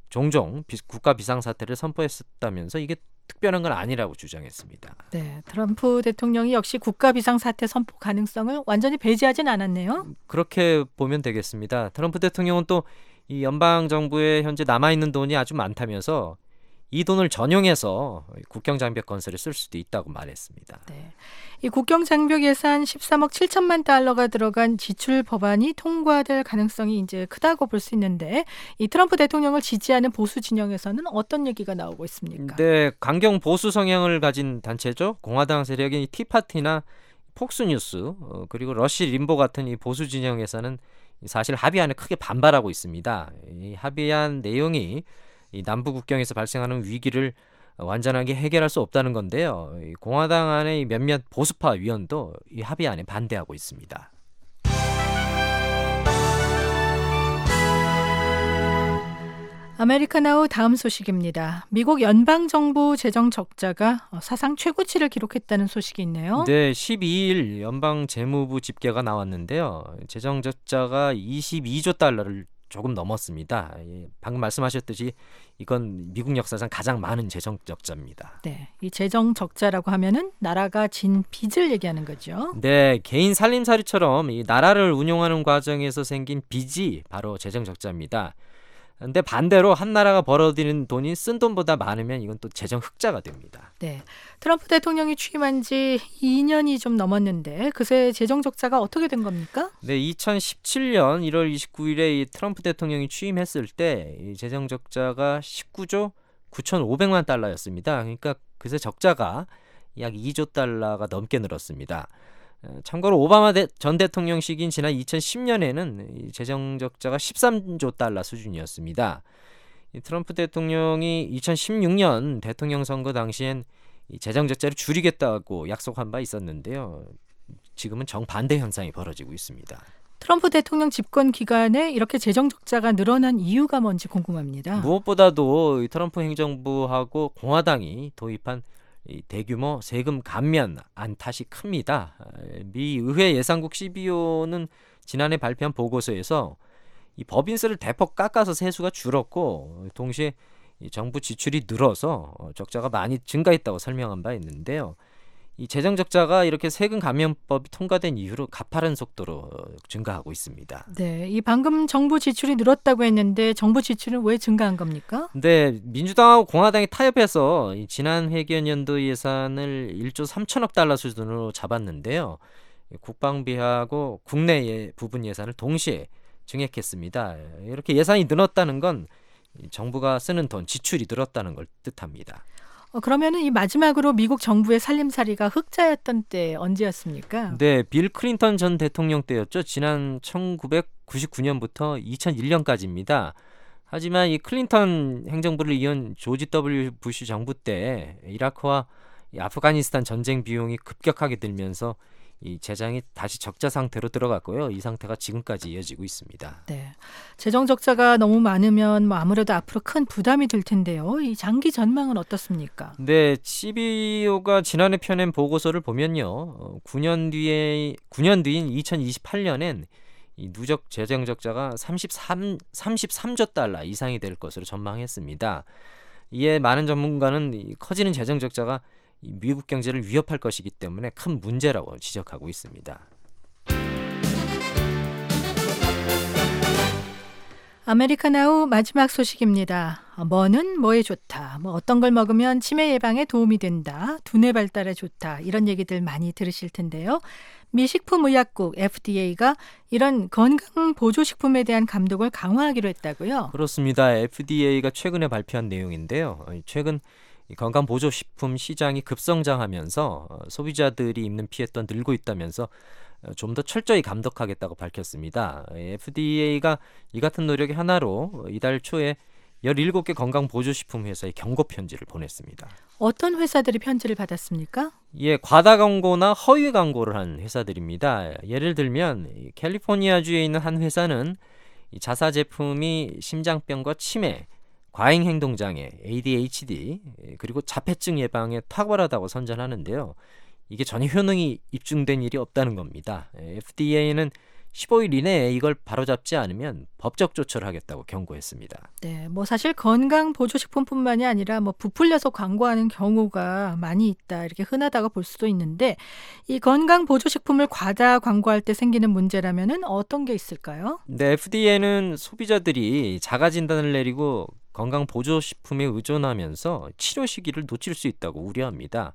종종 비, 국가 비상사태를 선포했었다면서 이게 특별한 건 아니라고 주장했습니다. 네, 트럼프 대통령이 역시 국가 비상사태 선포 가능성을 완전히 배제하진 않았네요. 그렇게 보면 되겠습니다. 트럼프 대통령은 또 이 연방 정부에 현재 남아 있는 돈이 아주 많다면서 이 돈을 전용해서 국경 장벽 건설에 쓸 수도 있다고 말했습니다. 네. 이 국경 장벽 예산 십삼억 칠천만 달러가 들어간 지출 법안이 통과될 가능성이 이제 크다고 볼 수 있는데 이 트럼프 대통령을 지지하는 보수 진영에서는 어떤 얘기가 나오고 있습니까? 네, 강경 보수 성향을 가진 단체죠. 공화당 세력인 이 티파티나 폭스뉴스 어, 그리고 러시 림보 같은 이 보수 진영에서는 사실 합의안에 크게 반발하고 있습니다. 이 합의안 내용이 이 남부 국경에서 발생하는 위기를 완전하게 해결할 수 없다는 건데요. 이 공화당 안의 몇몇 보수파 위원도 이 합의안에 반대하고 있습니다. 아메리카나우 다음 소식입니다. 미국 연방정부 재정 적자가 사상 최고치를 기록했다는 소식이 있네요. 네, 십이 일 연방 재무부 집계가 나왔는데요. 재정 적자가 이십이조 달러를 조금 넘었습니다. 예, 방금 말씀하셨듯이 이건 미국 역사상 가장 많은 재정 적자입니다. 네, 이 재정 적자라고 하면은 나라가 진 빚을 얘기하는 거죠. 네, 개인 살림살이처럼 이 나라를 운용하는 과정에서 생긴 빚이 바로 재정 적자입니다. 근데 반대로 한 나라가 벌어들이는 돈이 쓴 돈보다 많으면 이건 또 재정 흑자가 됩니다. 네, 트럼프 대통령이 취임한 지 이 년이 좀 넘었는데 그새 재정 적자가 어떻게 된 겁니까? 네, 이천십칠 년 일월 이십구일에 이 트럼프 대통령이 취임했을 때 이 재정 적자가 십구조 구천오백만 달러였습니다. 그러니까 그새 적자가 약 이조 달러가 넘게 늘었습니다. 참고로 오바마 대, 전 대통령 시기인 지난 이천십 년에는 이 재정 적자가 십삼조 달러 수준이었습니다. 이 트럼프 대통령이 이천십육 년 대통령 선거 당시엔 이 재정 적자를 줄이겠다고 약속한 바 있었는데요. 지금은 정반대 현상이 벌어지고 있습니다. 트럼프 대통령 집권 기간에 이렇게 재정 적자가 늘어난 이유가 뭔지 궁금합니다. 무엇보다도 이 트럼프 행정부하고 공화당이 도입한 이 대규모 세금 감면안 탓이 큽니다. 미 의회 예산국 씨비오는 지난해 발표한 보고서에서 이 법인세를 대폭 깎아서 세수가 줄었고 동시에 이 정부 지출이 늘어서 적자가 많이 증가했다고 설명한 바 있는데요. 이 재정 적자가 이렇게 세금 감면법이 통과된 이후로 가파른 속도로 증가하고 있습니다. 네, 이 방금 정부 지출이 늘었다고 했는데 정부 지출은 왜 증가한 겁니까? 네, 민주당하고 공화당이 타협해서 이 지난 회계연도 예산을 일조 삼천억 달러 수준으로 잡았는데요. 국방비하고 국내 부분 예산을 동시에 증액했습니다. 이렇게 예산이 늘었다는 건 정부가 쓰는 돈, 지출이 늘었다는 걸 뜻합니다. 어, 그러면은 이 마지막으로 미국 정부의 살림살이가 흑자였던 때 언제였습니까? 네, 빌 클린턴 전 대통령 때였죠. 지난 천구백구십구 년부터 이천일 년까지입니다. 하지만 이 클린턴 행정부를 이은 조지 더블유 부시 정부 때 이라크와 이 아프가니스탄 전쟁 비용이 급격하게 들면서 이 재정이 다시 적자 상태로 들어갔고요. 이 상태가 지금까지 이어지고 있습니다. 네, 재정 적자가 너무 많으면 뭐 아무래도 앞으로 큰 부담이 될 텐데요. 이 장기 전망은 어떻습니까? 네, 씨비오가 지난해 펴낸 보고서를 보면요, 구 년 뒤에 구 년 뒤인 이천이십팔 년엔 이 누적 재정 적자가 삼십삼, 삼십삼조 달러 이상이 될 것으로 전망했습니다. 이에 많은 전문가는 이 커지는 재정 적자가 이 미국 경제를 위협할 것이기 때문에 큰 문제라고 지적하고 있습니다. 아메리카나우 마지막 소식입니다. 뭐는 뭐에 좋다, 뭐 어떤 걸 먹으면 치매 예방에 도움이 된다, 두뇌 발달에 좋다, 이런 얘기들 많이 들으실 텐데요. 미 식품의약국 에프디에이가 이런 건강 보조식품에 대한 감독을 강화하기로 했다고요? 그렇습니다. 에프디에이가 최근에 발표한 내용인데요. 최근 이 건강 보조식품 시장이 급성장하면서 소비자들이 입는 피해가 늘고 있다면서 좀 더 철저히 감독하겠다고 밝혔습니다. 에프디에이가 이 같은 노력의 하나로 이달 초에 열일곱 개 건강 보조식품 회사에 경고 편지를 보냈습니다. 어떤 회사들이 편지를 받았습니까? 예, 과다 광고나 허위 광고를 한 회사들입니다. 예를 들면 캘리포니아주에 있는 한 회사는 이 자사 제품이 심장병과 치매, 과잉 행동장애, 에이디에이치디, 그리고 자폐증 예방에 탁월하다고 선전하는데요. 이게 전혀 효능이 입증된 일이 없다는 겁니다. 에프디에이는 십오 일 이내에 이걸 바로잡지 않으면 법적 조처를 하겠다고 경고했습니다. 네, 뭐 사실 건강 보조식품뿐만이 아니라 뭐 부풀려서 광고하는 경우가 많이 있다, 이렇게 흔하다고 볼 수도 있는데, 이 건강 보조식품을 과다 광고할 때 생기는 문제라면은 어떤 게 있을까요? 네, 에프디에이는 소비자들이 자가 진단을 내리고 건강 보조식품에 의존하면서 치료 시기를 놓칠 수 있다고 우려합니다.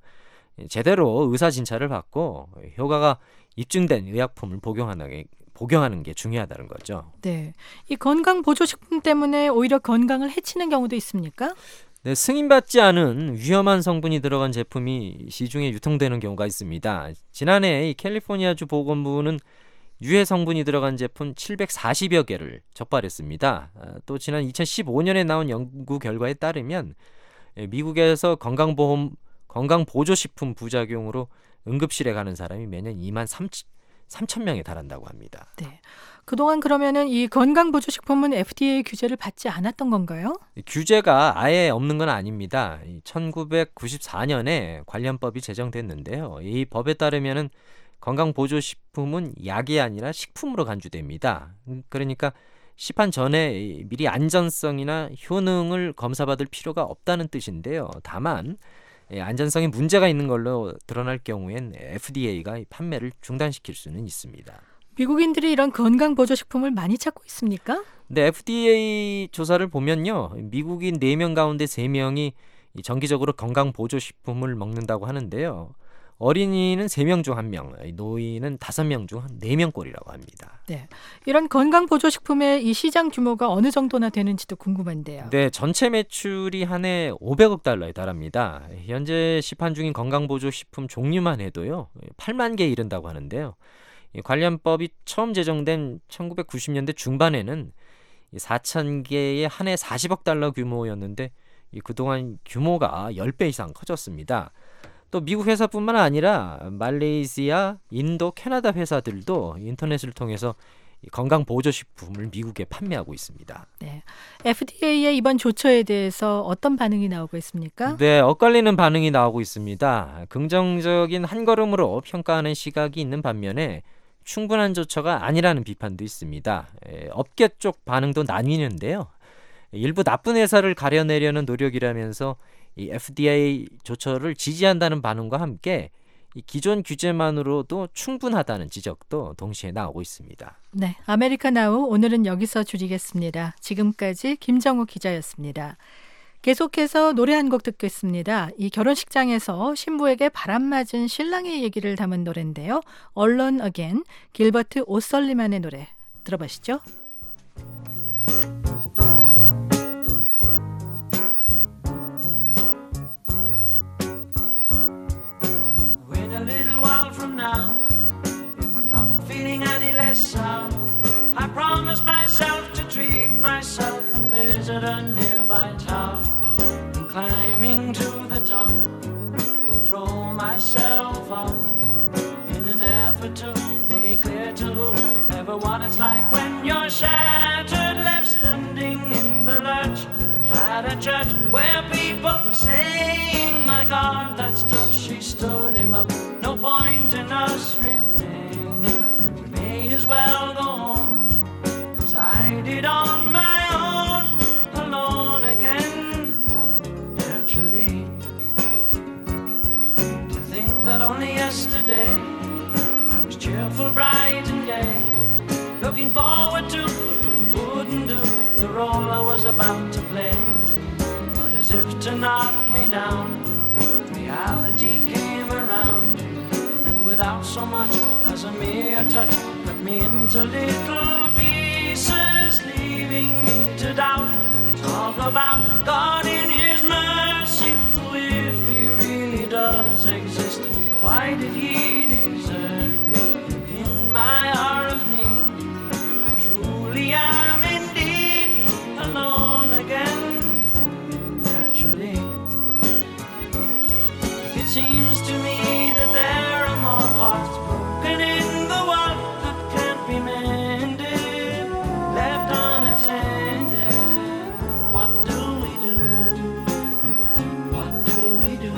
제대로 의사 진찰을 받고 효과가 입증된 의약품을 복용하는 게, 복용하는 게 중요하다는 거죠. 네, 이 건강 보조식품 때문에 오히려 건강을 해치는 경우도 있습니까? 네, 승인받지 않은 위험한 성분이 들어간 제품이 시중에 유통되는 경우가 있습니다. 지난해 이 캘리포니아주 보건부는 유해 성분이 들어간 제품 칠백사십여 개를 적발했습니다. 또 지난 이천십오 년에 나온 연구 결과에 따르면 미국에서 건강보험 건강보조식품 부작용으로 응급실에 가는 사람이 매년 이만 삼천 명에 달한다고 합니다. 네, 그동안 그러면은 이 건강보조식품은 에프디에이 규제를 받지 않았던 건가요? 규제가 아예 없는 건 아닙니다. 천구백구십사 년에 관련법이 제정됐는데요. 이 법에 따르면은 건강보조식품은 약이 아니라 식품으로 간주됩니다. 그러니까 시판 전에 미리 안전성이나 효능을 검사받을 필요가 없다는 뜻인데요. 다만 안전성에 문제가 있는 걸로 드러날 경우엔 에프디에이가 판매를 중단시킬 수는 있습니다. 미국인들이 이런 건강 보조식품을 많이 찾고 있습니까? 네, 에프디에이 조사를 보면요, 미국인 네 명 가운데 세 명이 정기적으로 건강 보조식품을 먹는다고 하는데요. 어린이는 세 명 중 한 명, 노인은 다섯 명 중 한 네 명꼴이라고 합니다. 네, 이런 건강 보조식품의 이 시장 규모가 어느 정도나 되는지도 궁금한데요. 네, 전체 매출이 한 해 오백억 달러에 달합니다. 현재 시판 중인 건강 보조식품 종류만 해도요, 팔만 개에 이른다고 하는데요. 관련법이 처음 제정된 천구백구십 년대 중반에는 사천 개의 한 해 사십억 달러 규모였는데 그동안 규모가 십 배 이상 커졌습니다. 또 미국 회사뿐만 아니라 말레이시아, 인도, 캐나다 회사들도 인터넷을 통해서 건강 보조식품을 미국에 판매하고 있습니다. 네, 에프디에이의 이번 조처에 대해서 어떤 반응이 나오고 있습니까? 네, 엇갈리는 반응이 나오고 있습니다. 긍정적인 한 걸음으로 평가하는 시각이 있는 반면에 충분한 조처가 아니라는 비판도 있습니다. 에, 업계 쪽 반응도 나뉘는데요. 일부 나쁜 회사를 가려내려는 노력이라면서 이 에프디에이 조처를 지지한다는 반응과 함께 이 기존 규제만으로도 충분하다는 지적도 동시에 나오고 있습니다. 네, 아메리카나우 오늘은 여기서 줄이겠습니다. 지금까지 김정우 기자였습니다. 계속해서 노래 한 곡 듣겠습니다. 이 결혼식장에서 신부에게 바람맞은 신랑의 얘기를 담은 노래인데요. Alone Again, 길버트 오설리만의 노래 들어보시죠. I promise myself to treat myself and visit a nearby tower. And climbing to the top, will throw myself off in an effort effort to make clear to whoever what it's like when you're shattered, left standing in the lurch at a church where people are saying, my God, that's tough. She stood him up. No point in us remaining. We may as well go home, 'cause I did on my own, alone again. Naturally, to think that only yesterday I was cheerful, bright and gay, looking forward to what wouldn't do the role I was about to play. But as if to knock me down, reality came around, and without so much as a mere touch, cut me into little pieces, leaving me to doubt. Talk about God in His mercy, if He really does exist, why did He desert me in my hour of need? I truly am indeed alone again. Naturally, it seems to me that there are more hearts broken in the world that can't be mended, left unattended. What do we do? What do we do?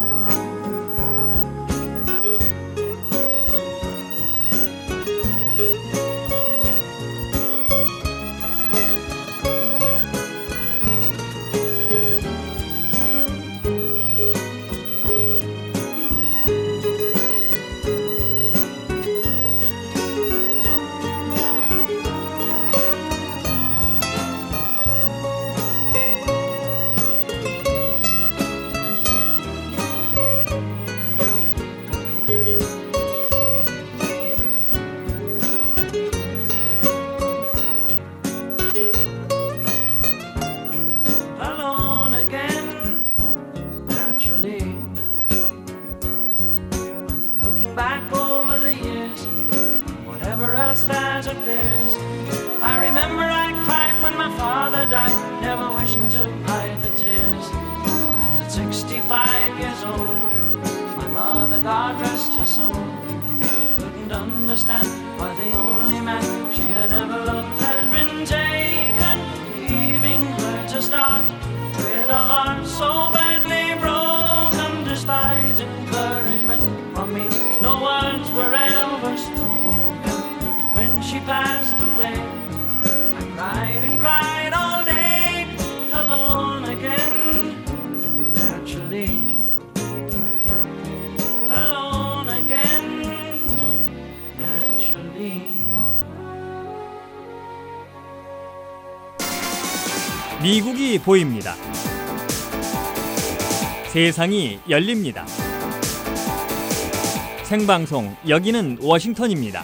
Alone again, naturally. Looking back over the years, whatever else that appears, I remember I cried when my father died, never wishing to hide the tears. And at sixty-five years old, my mother, God rest her soul, couldn't understand why the only man she had ever loved had been taken, leaving her to start with a heart so badly broken. Despite encouragement from me, no words were ever spoken. When she passed away, I cried and cried all day, alone again. Naturally, alone again. Naturally. 미국이 보입니다. 세상이 열립니다. 생방송 여기는 워싱턴입니다.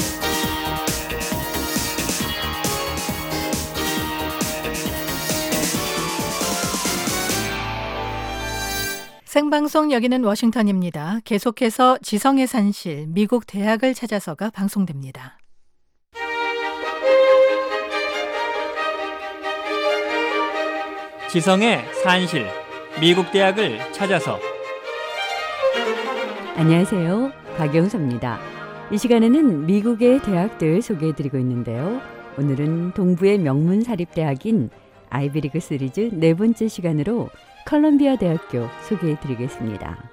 생방송 여기는 워싱턴입니다. 계속해서 지성의 산실, 미국 대학을 찾아서가 방송됩니다. 지성의 산실, 미국 대학을 찾아서. 안녕하세요. 박영서입니다. 이 시간에는 미국의 대학들 소개해드리고 있는데요. 오늘은 동부의 명문 사립대학인 아이비리그 시리즈 네 번째 시간으로 컬럼비아 대학교 소개해드리겠습니다.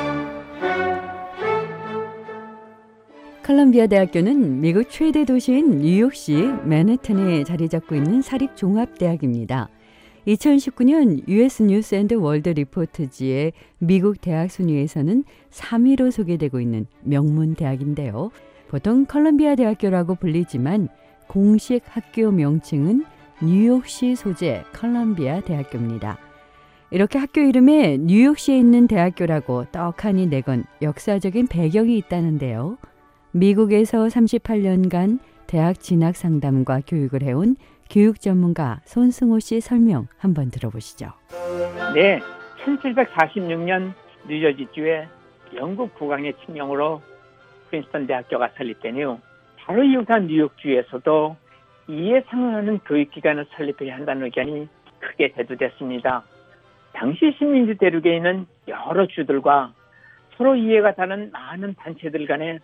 컬럼비아 대학교는 미국 최대 도시인 뉴욕시 맨해튼에 자리 잡고 있는 사립종합대학입니다. 이천십구 년 유에스 뉴스 앤드 월드 리포트지의 미국 대학 순위에서는 삼 위로 소개되고 있는 명문 대학인데요. 보통 컬럼비아 대학교라고 불리지만 공식 학교 명칭은 뉴욕시 소재 컬럼비아 대학교입니다. 이렇게 학교 이름에 뉴욕시에 있는 대학교라고 떡하니 내건 역사적인 배경이 있다는데요. 미국에서 삼십팔 년간 대학 진학 상담과 교육을 해온 교육 전문가 손승호 씨 설명 한번 들어보시죠. 네, 천칠백사십육 년 뉴저지주에 영국 국왕의 칙령으로 프린스턴 대학교가 설립되니 바로 이웃한 뉴욕주에서도 이에 상응하는 교육기관을 설립해야 한다는 의견이 크게 대두됐습니다. 당시 식민지 대륙에 있는 여러 주들과 서로 이해가 다른 많은 단체들 간의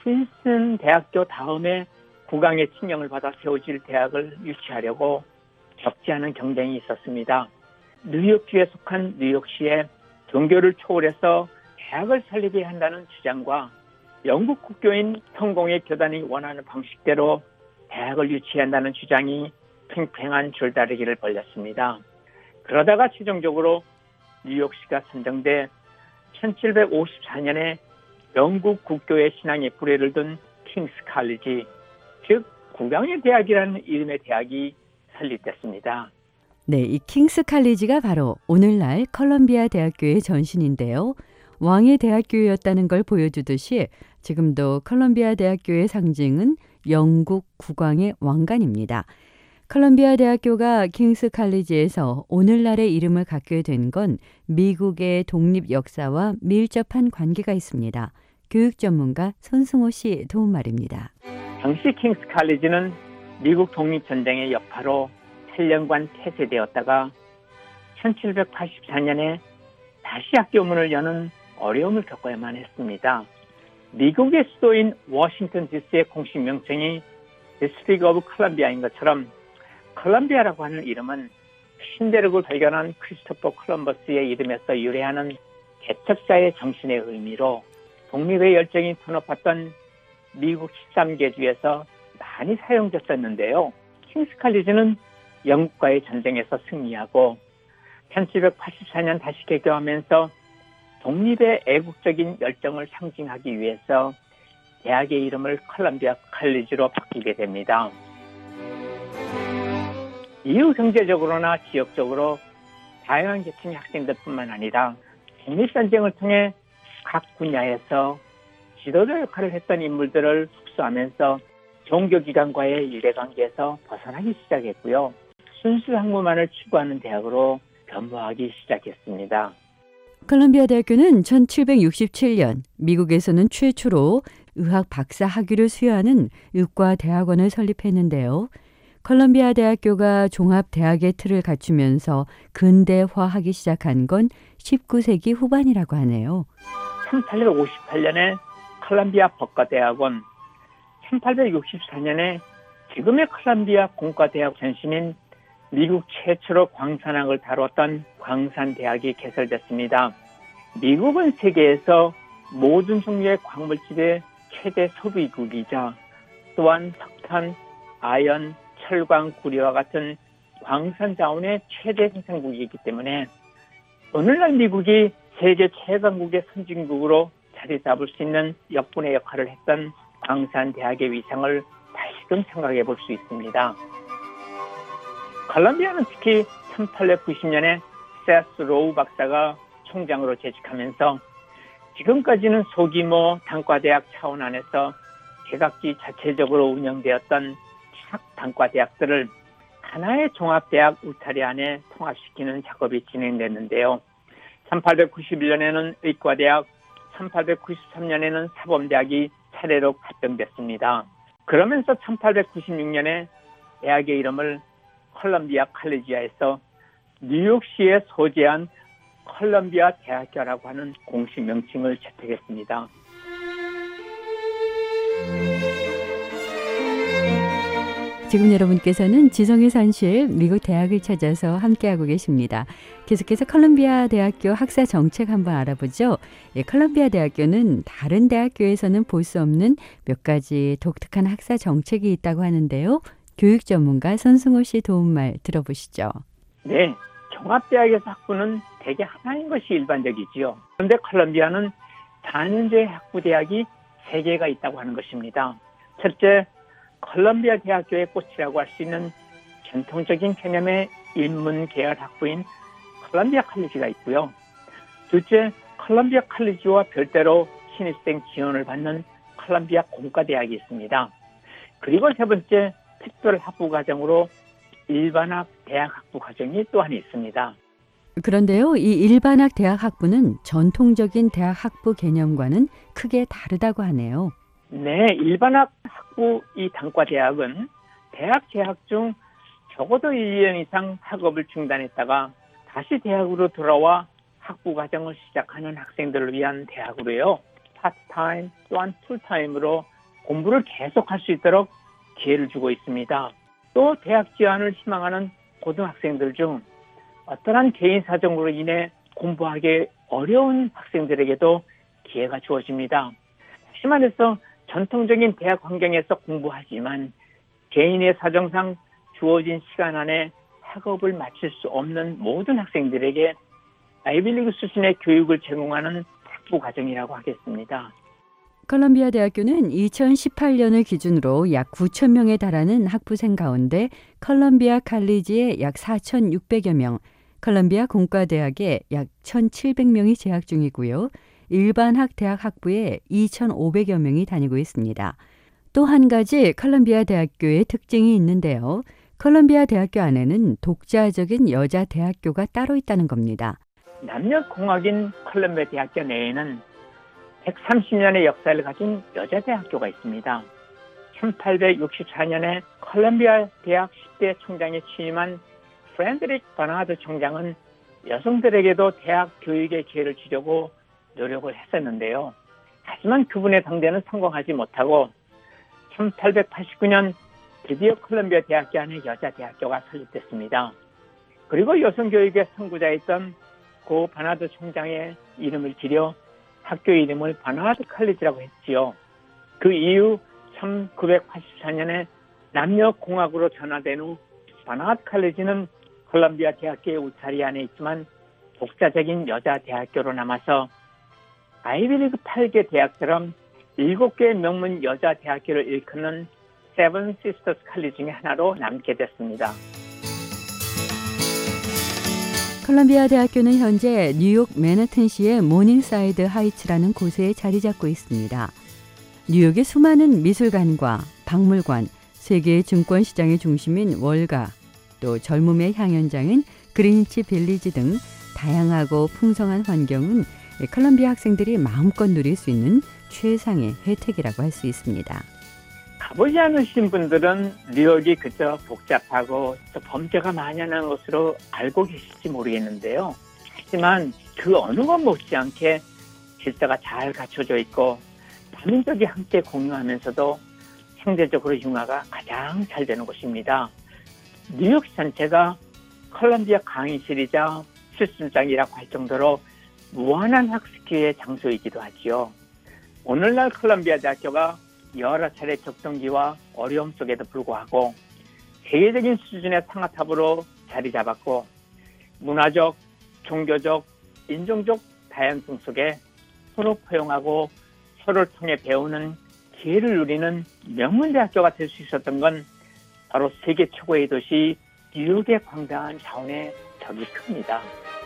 프린스턴 대학교 다음에 국왕의 칙령을 받아 세워질 대학을 유치하려고 적지 않은 경쟁이 있었습니다. 뉴욕주에 속한 뉴욕시에 종교를 초월해서 대학을 설립해야 한다는 주장과 영국 국교인 성공의 교단이 원하는 방식대로 대학을 유치해야 한다는 주장이 팽팽한 줄다리기를 벌였습니다. 그러다가 최종적으로 뉴욕시가 선정돼 천칠백오십사 년에 영국 국교의 신앙에 불의를 둔 킹스 칼리지, 즉 국왕의 대학이라는 이름의 대학이 설립됐습니다. 네, 이 킹스 칼리지가 바로 오늘날 컬럼비아 대학교의 전신인데요. 왕의 대학교였다는 걸 보여주듯이 지금도 컬럼비아 대학교의 상징은 영국 국왕의 왕관입니다. 컬럼비아 대학교가 킹스 칼리지에서 오늘날의 이름을 갖게 된 건 미국의 독립 역사와 밀접한 관계가 있습니다. 교육 전문가 손승호 씨 도움말입니다. 당시 킹스 칼리지는 미국 독립전쟁의 여파로 팔 년간 폐쇄되었다가 천칠백팔십사 년에 다시 학교 문을 여는 어려움을 겪어야만 했습니다. 미국의 수도인 워싱턴 디씨의 공식 명칭이 디스트릭트 오브 컬럼비아인 것처럼 컬럼비아라고 하는 이름은 신대륙을 발견한 크리스토퍼 콜럼버스의 이름에서 유래하는 개척자의 정신의 의미로 독립의 열정이 터높았던 미국 십삼 개 주에서 많이 사용됐었는데요. 킹스 칼리지는 영국과의 전쟁에서 승리하고 천칠백팔십사 년 다시 개교하면서 독립의 애국적인 열정을 상징하기 위해서 대학의 이름을 컬럼비아 칼리지로 바꾸게 됩니다. 이후 경제적으로나 지역적으로 다양한 계층의 학생들뿐만 아니라 독립전쟁을 통해 각 분야에서 지도자 역할을 했던 인물들을 흡수하면서 종교기관과의 유대관계에서 벗어나기 시작했고요. 순수 학문만을 추구하는 대학으로 변모하기 시작했습니다. 컬럼비아 대학교는 천칠백육십칠 년 미국에서는 최초로 의학 박사 학위를 수여하는 의과 대학원을 설립했는데요. 컬럼비아 대학교가 종합대학의 틀을 갖추면서 근대화하기 시작한 건 십구 세기 후반이라고 하네요. 천팔백오십팔 년에 컬럼비아 법과대학원, 천팔백육십사 년에 지금의 컬럼비아 공과대학 전신인 미국 최초로 광산학을 다뤘던 광산대학이 개설됐습니다. 미국은 세계에서 모든 종류의 광물질의 최대 소비국이자 또한 석탄, 아연, 철광, 구리와 같은 광산 자원의 최대 생산국이기 때문에 오늘날 미국이 세계 최강국의 선진국으로 자리 잡을 수 있는 역분의 역할을 했던 광산대학의 위상을 다시금 생각해 볼 수 있습니다. 컬럼비아는 특히 천팔백구십 년에 세스 로우 박사가 총장으로 재직하면서 지금까지는 소규모 단과대학 차원 안에서 개각지 자체적으로 운영되었던 각 단과대학들을 하나의 종합대학 울타리 안에 통합시키는 작업이 진행됐는데요. 천팔백구십일 년에는 의과대학, 천팔백구십삼 년에는 사범대학이 차례로 합병됐습니다. 그러면서 천팔백구십육 년에 대학의 이름을 컬럼비아 칼리지아에서 뉴욕시에 소재한 컬럼비아 대학교라고 하는 공식 명칭을 채택했습니다. 지금 여러분께서는 지성의 산실 미국 대학을 찾아서 함께하고 계십니다. 계속해서 컬럼비아 대학교 학사 정책 한번 알아보죠. 예, 컬럼비아 대학교는 다른 대학교에서는 볼 수 없는 몇 가지 독특한 학사 정책이 있다고 하는데요. 교육 전문가 손승호 씨 도움말 들어보시죠. 네, 종합대학에서 학부는 대개 하나인 것이 일반적이지요. 그런데 컬럼비아는 사 년제 학부대학이 세 개가 있다고 하는 것입니다. 첫째, 컬럼비아 대학교의 꽃이라고 할 수 있는 전통적인 개념의 인문 계열 학부인 컬럼비아 칼리지가 있고요. 둘째, 컬럼비아 칼리지와 별도로 신입생 지원을 받는 컬럼비아 공과대학이 있습니다. 그리고 세 번째, 특별 학부 과정으로 일반학 대학 학부 과정이 또한 있습니다. 그런데요, 이 일반학 대학 학부는 전통적인 대학 학부 개념과는 크게 다르다고 하네요. 네, 일반학 학부 이 단과대학은 대학 재학 중 적어도 일 년 이상 학업을 중단했다가 다시 대학으로 돌아와 학부 과정을 시작하는 학생들을 위한 대학으로요. 파트타임 또한 풀타임으로 공부를 계속할 수 있도록 기회를 주고 있습니다. 또 대학 지원을 희망하는 고등학생들 중 어떠한 개인 사정으로 인해 공부하기 어려운 학생들에게도 기회가 주어집니다. 다시 말해서 전통적인 대학 환경에서 공부하지만 개인의 사정상 주어진 시간 안에 학업을 마칠 수 없는 모든 학생들에게 아이비리그 수준의 교육을 제공하는 학부 과정이라고 하겠습니다. 컬럼비아 대학교는 이천십팔 년을 기준으로 약 구천 명에 달하는 학부생 가운데 컬럼비아 칼리지에 약 사천육백여 명, 컬럼비아 공과대학에 약 천칠백 명이 재학 중이고요. 일반학 대학 학부에 이천오백여 명이 다니고 있습니다. 또 한 가지 컬럼비아 대학교의 특징이 있는데요. 컬럼비아 대학교 안에는 독자적인 여자 대학교가 따로 있다는 겁니다. 남녀공학인 컬럼비아 대학교 내에는 백삼십 년의 역사를 가진 여자 대학교가 있습니다. 천팔백육십사 년에 컬럼비아 대학 십 대 총장에 취임한 프렌드릭 버나드 총장은 여성들에게도 대학 교육의 기회를 주려고 노력을 했었는데요. 하지만 그분의 당대는 성공하지 못하고 천팔백팔십구 년 드디어 컬럼비아 대학교 안에 여자 대학교가 설립됐습니다. 그리고 여성교육의 선구자였던 고 버나드 총장의 이름을 기려 학교 이름을 버나드 칼리지라고 했지요. 그 이후 천구백팔십사 년에 남녀공학으로 전화된 후 버나드 칼리지는 컬럼비아 대학교의 울타리 안에 있지만 독자적인 여자 대학교로 남아서 아이비리그 여덟 개 대학처럼 일곱 개의 명문 여자 대학교를 일컫는 세븐 시스터스 칼리지 중에 하나로 남게 됐습니다. 컬럼비아 대학교는 현재 뉴욕 맨하튼시의 모닝사이드 하이츠라는 곳에 자리 잡고 있습니다. 뉴욕의 수많은 미술관과 박물관, 세계의 증권시장의 중심인 월가, 또 젊음의 향연장인 그린위치 빌리지 등 다양하고 풍성한 환경은 컬럼비아 학생들이 마음껏 누릴 수 있는 최상의 혜택이라고 할 수 있습니다. 가보지 않으신 분들은 뉴욕이 그저 복잡하고 범죄가 만연한 것으로 알고 계실지 모르겠는데요. 하지만 그 어느 것 못지않게 질서가 잘 갖춰져 있고 다민족이 함께 공유하면서도 상대적으로 융화가 가장 잘 되는 곳입니다. 뉴욕시 전체가 컬럼비아 강의실이자 실습장이라고 할 정도로 무한한 학습 기회의 장소이기도 하지요. 오늘날 컬럼비아 대학교가 여러 차례 격동기와 어려움 속에도 불구하고 세계적인 수준의 상아탑으로 자리 잡았고 문화적, 종교적, 인종적 다양성 속에 서로 포용하고 서로를 통해 배우는 기회를 누리는 명문대학교가 될 수 있었던 건 바로 세계 최고의 도시 뉴욕의 광대한 자원의 덕이 큽니다.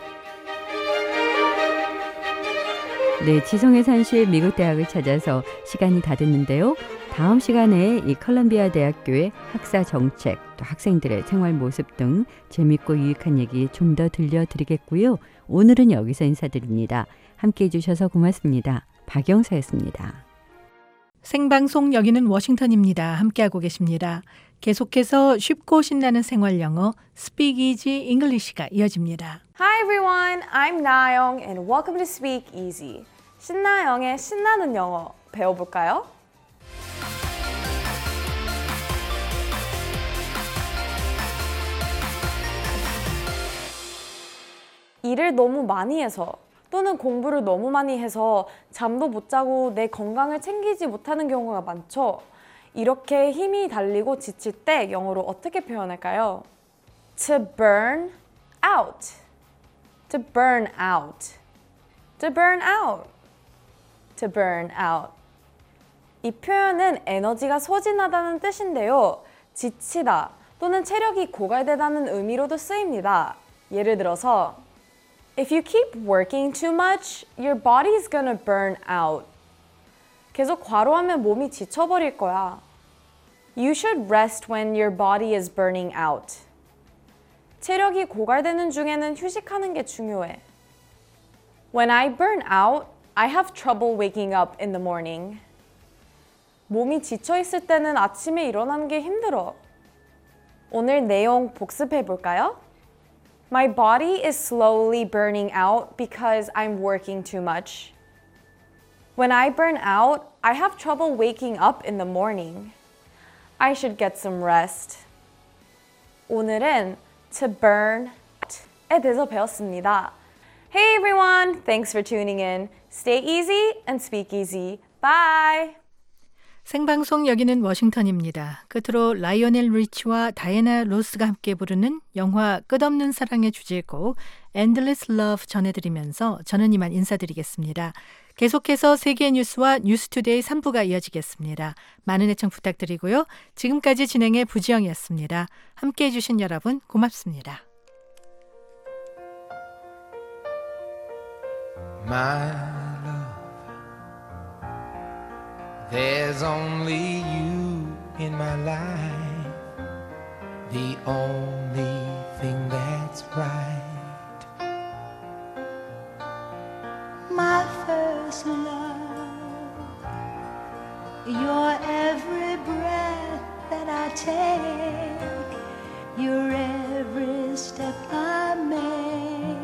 네, 지성의 산실 미국 대학을 찾아서 시간이 다 됐는데요. 다음 시간에 이 컬럼비아 대학교의 학사 정책, 또 학생들의 생활 모습 등 재밌고 유익한 얘기 좀 더 들려드리겠고요. 오늘은 여기서 인사드립니다. 함께해 주셔서 고맙습니다. 박영서였습니다. 생방송 여기는 워싱턴입니다. 함께하고 계십니다. 계속해서 쉽고 신나는 생활 영어 Speak Easy English가 이어집니다. Hi everyone, I'm 나영 and welcome to Speak Easy. 신나영의 신나는 영어 배워볼까요? 일을 너무 많이 해서 또는 공부를 너무 많이 해서 잠도 못 자고 내 건강을 챙기지 못하는 경우가 많죠. 이렇게 힘이 달리고 지칠 때 영어로 어떻게 표현할까요? To burn out. To burn out. To burn out. To burn out. 이 표현은 에너지가 소진하다는 뜻인데요. 지치다 또는 체력이 고갈되다는 의미로도 쓰입니다. 예를 들어서 If you keep working too much, your body's gonna burn out. 계속 과로하면 몸이 지쳐버릴 거야. You should rest when your body is burning out. 체력이 고갈되는 중에는 휴식하는 게 중요해. When I burn out, I have trouble waking up in the morning. 몸이 지쳐있을 때는 아침에 일어나는 게 힘들어. 오늘 내용 복습해 볼까요? My body is slowly burning out because I'm working too much. When I burn out, I have trouble waking up in the morning. I should get some rest. 오늘은 to burn에 대해서 배웠습니다. Hey everyone, thanks for tuning in. Stay easy and speak easy. Bye! 생방송 여기는 워싱턴입니다. 끝으로 라이오넬 리치와 다이애나 로스가 함께 부르는 영화 끝없는 사랑의 주제곡 Endless Love 전해드리면서 저는 이만 인사드리겠습니다. 계속해서 세계 뉴스와 뉴스투데이 삼 부가 이어지겠습니다. 많은 애청 부탁드리고요. 지금까지 진행의 부지영이었습니다. 함께해 주신 여러분 고맙습니다. My love, there's only you in my life, the only thing that's right. My first love, your every breath that I take, your every step I make.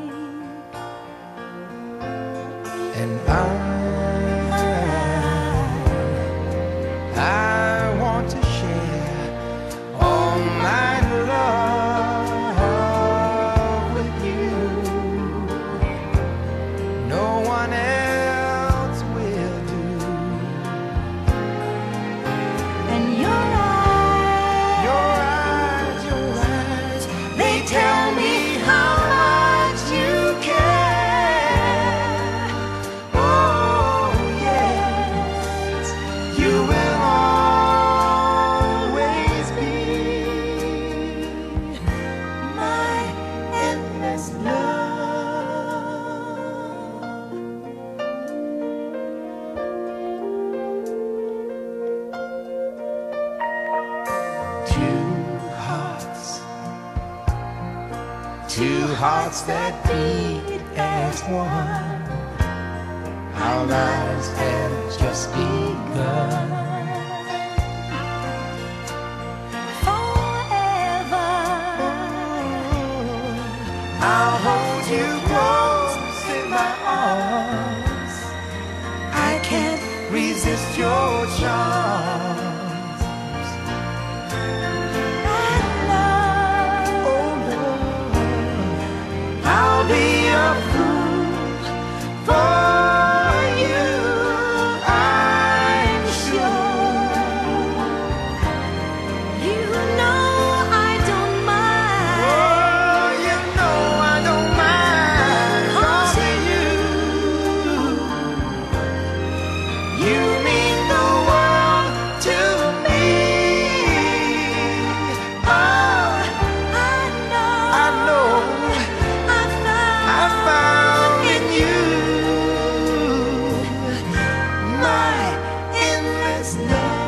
And I, I want to share all my love with you. No one else will do. And your eyes, your eyes, your eyes, they tell me how much you care. Oh yes, you will always be my endless love. two hearts, two hearts that beat as one. Our lives have just begun. I'll hold you close in my arms. I can't resist your charms. Oh love, I'll be a fool for you, I'm sure. You know I don't mind. Oh, you know I don't mind. 'Cause you, you mean the world to me. Oh, I know, I know I found, I found in you my endless love.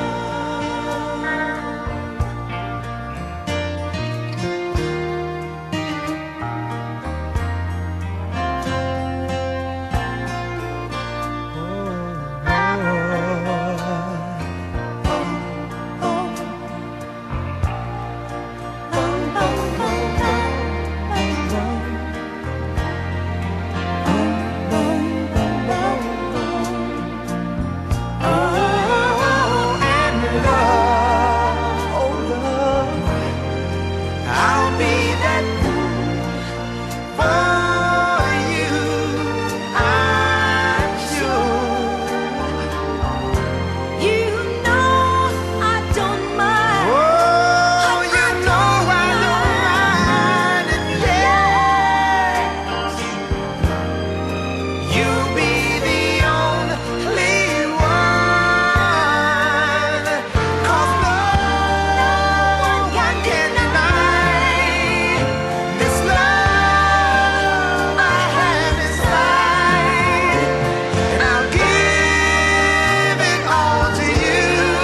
Oh, and love, oh love, I'll be that fool for you, I'm sure. you know I don't mind. Oh, you know I don't mind, and yes, you'll be the only one. 'Cause no one can deny this love I have inside, and I'll give it all to you,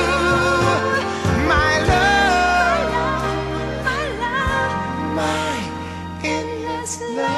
my love, My love, my endless love.